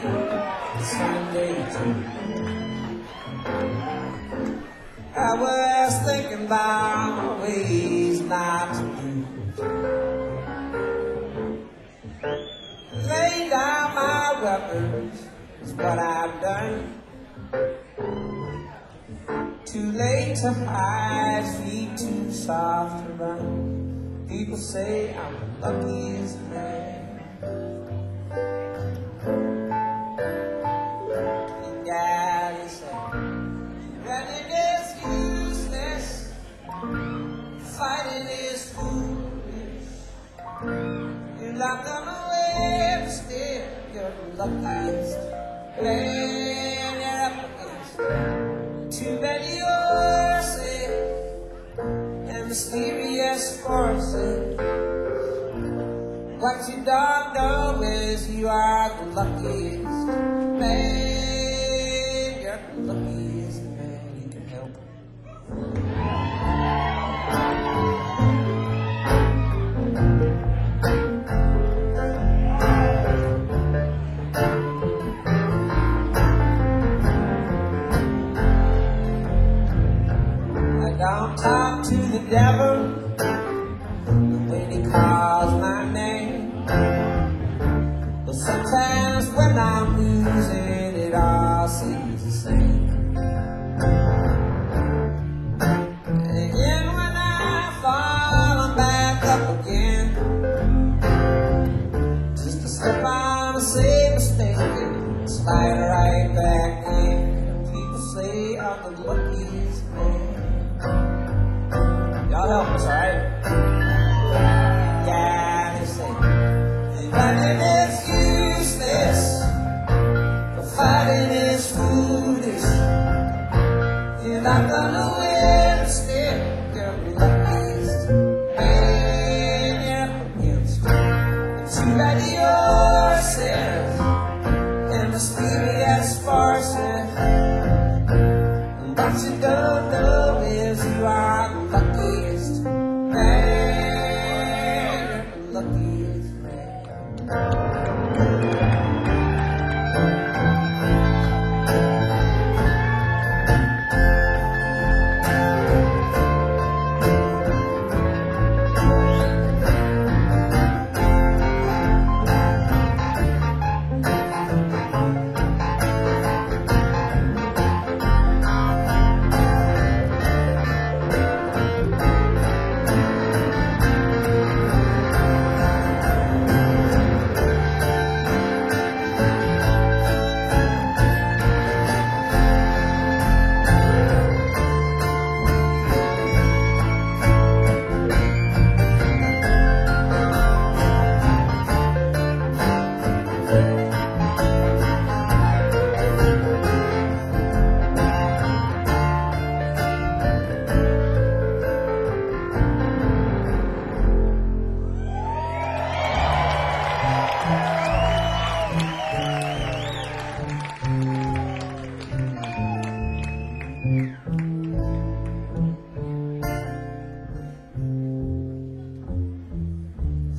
Sunday too. I was thinking about ways not to do. Lay down my weapons is what I've done. Too late to hide, feet too soft to run. People say I'm the luckiest man. Fighting is foolish. You lock them away, but still you're the luckiest man you're up against. Too many horses and mysterious forces. What you don't know is you are the luckiest man. You're the luckiest man you can help. Don't talk to the devil when he calls my name. But sometimes when I'm losing, it all seems the same. And then when I fall, I'm back up again. Just a slip on the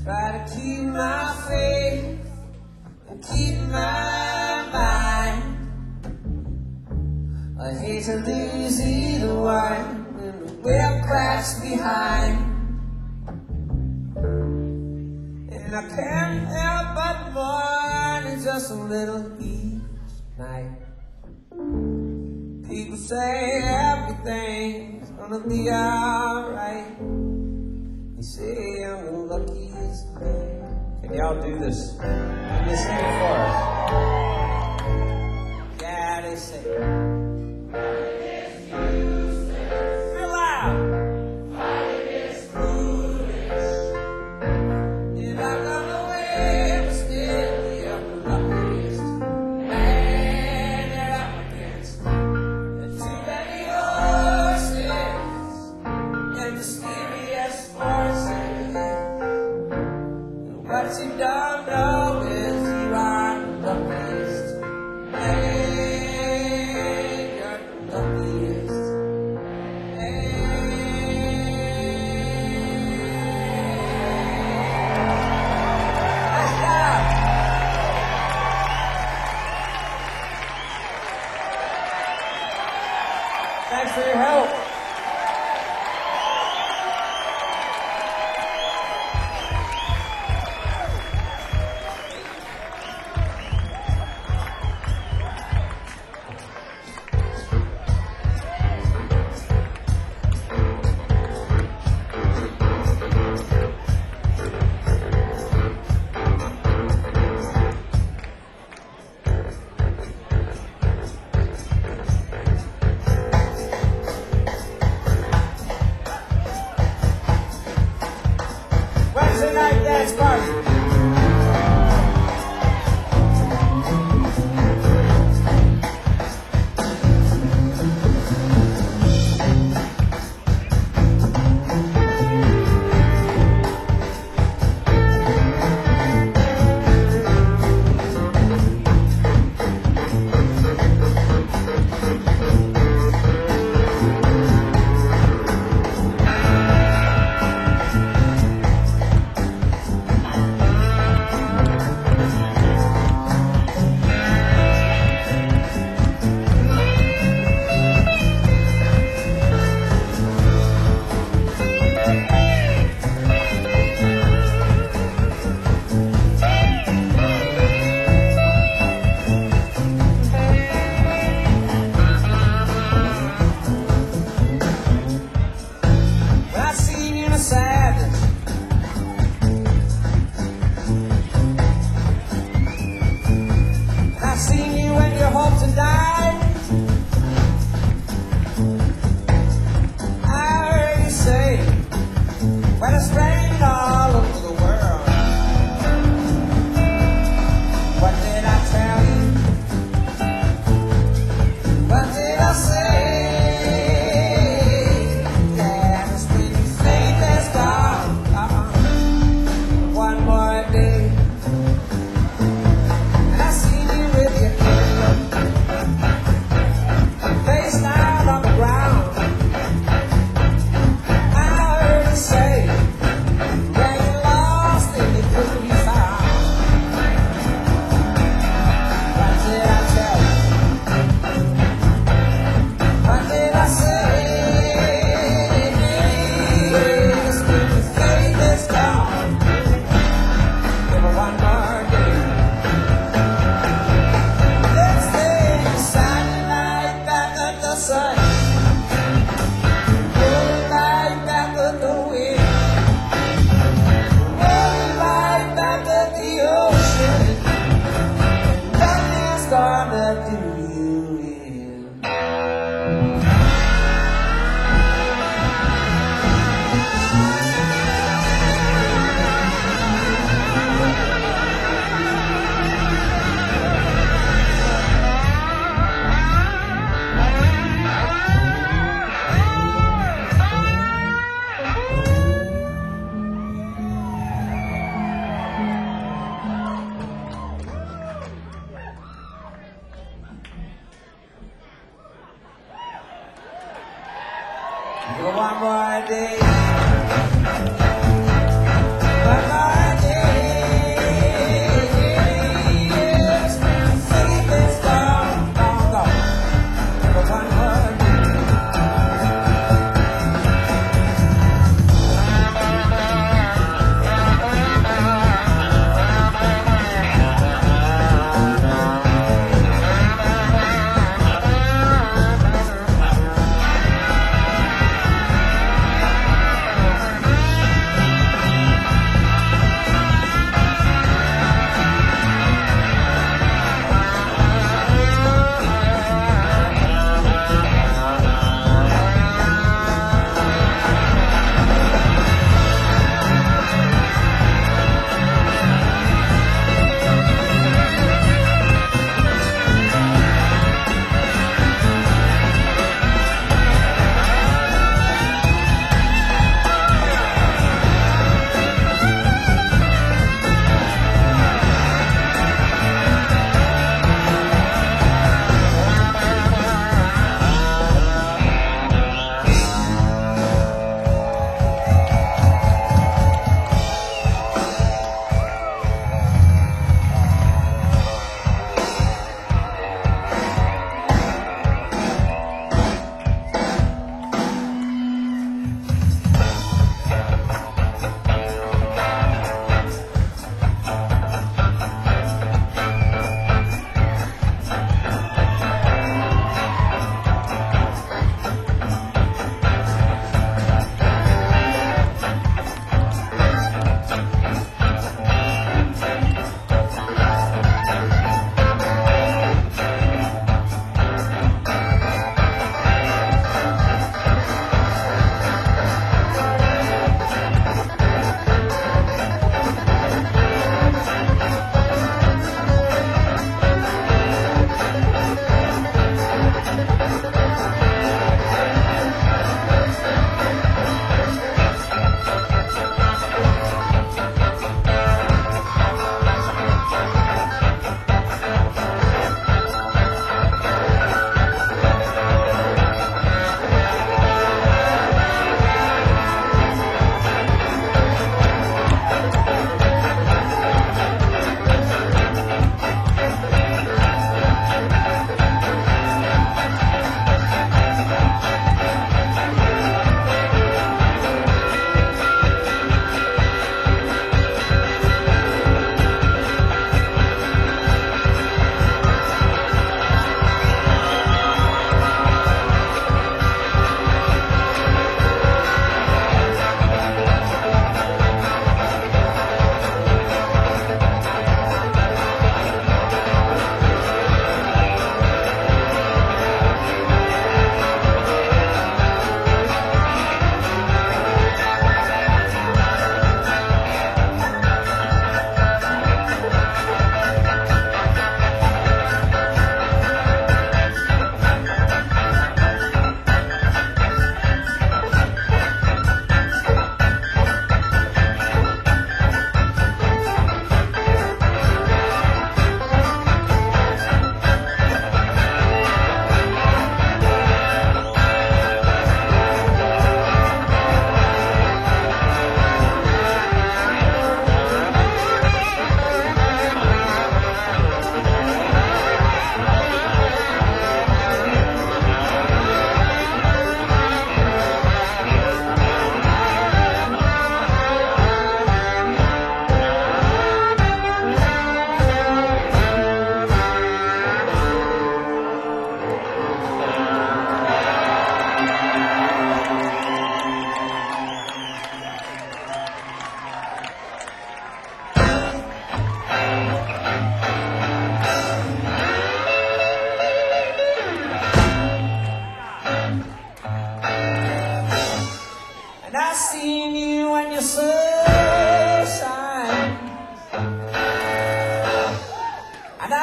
Try to keep my faith and keep my mind. I hate to lose either one when the wheel cracks behind. And I can't help but mourn just a little each night. People say everything's gonna be alright. They say I'm the luckiest man. Can y'all do this? Can you sing it for us? Yeah, they say. Real loud. Fighting is foolish. And I've gone away, but still I'm the luckiest man that I'm against. And too many horses and mysterious forces. And what you don't know is you are the luckiest man. You're the luckiest man. Nice job. Thanks for your help. Wednesday night dance party.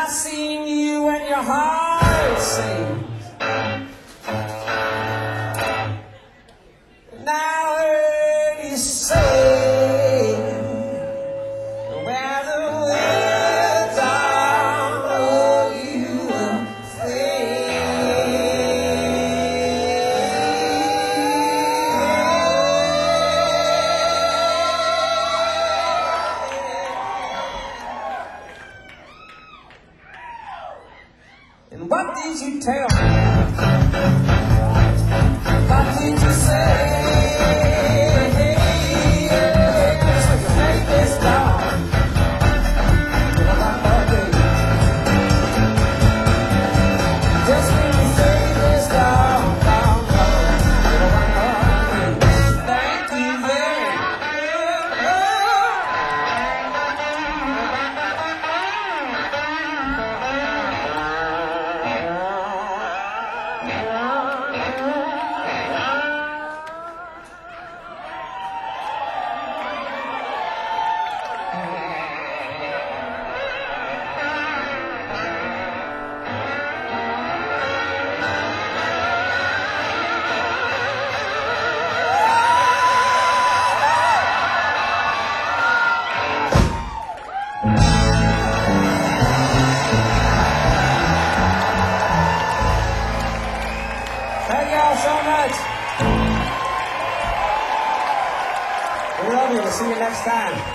I seen you and your heart sings. Now I heard you say, where the winds are, oh, you will stay. And what did you tell me? What did you say? Just when you made this dog, in a lot more days. Just when you made this dog, dog, dog, in a lot more days. Thank you very much. Thank y'all so much. We love you. We'll see you next time.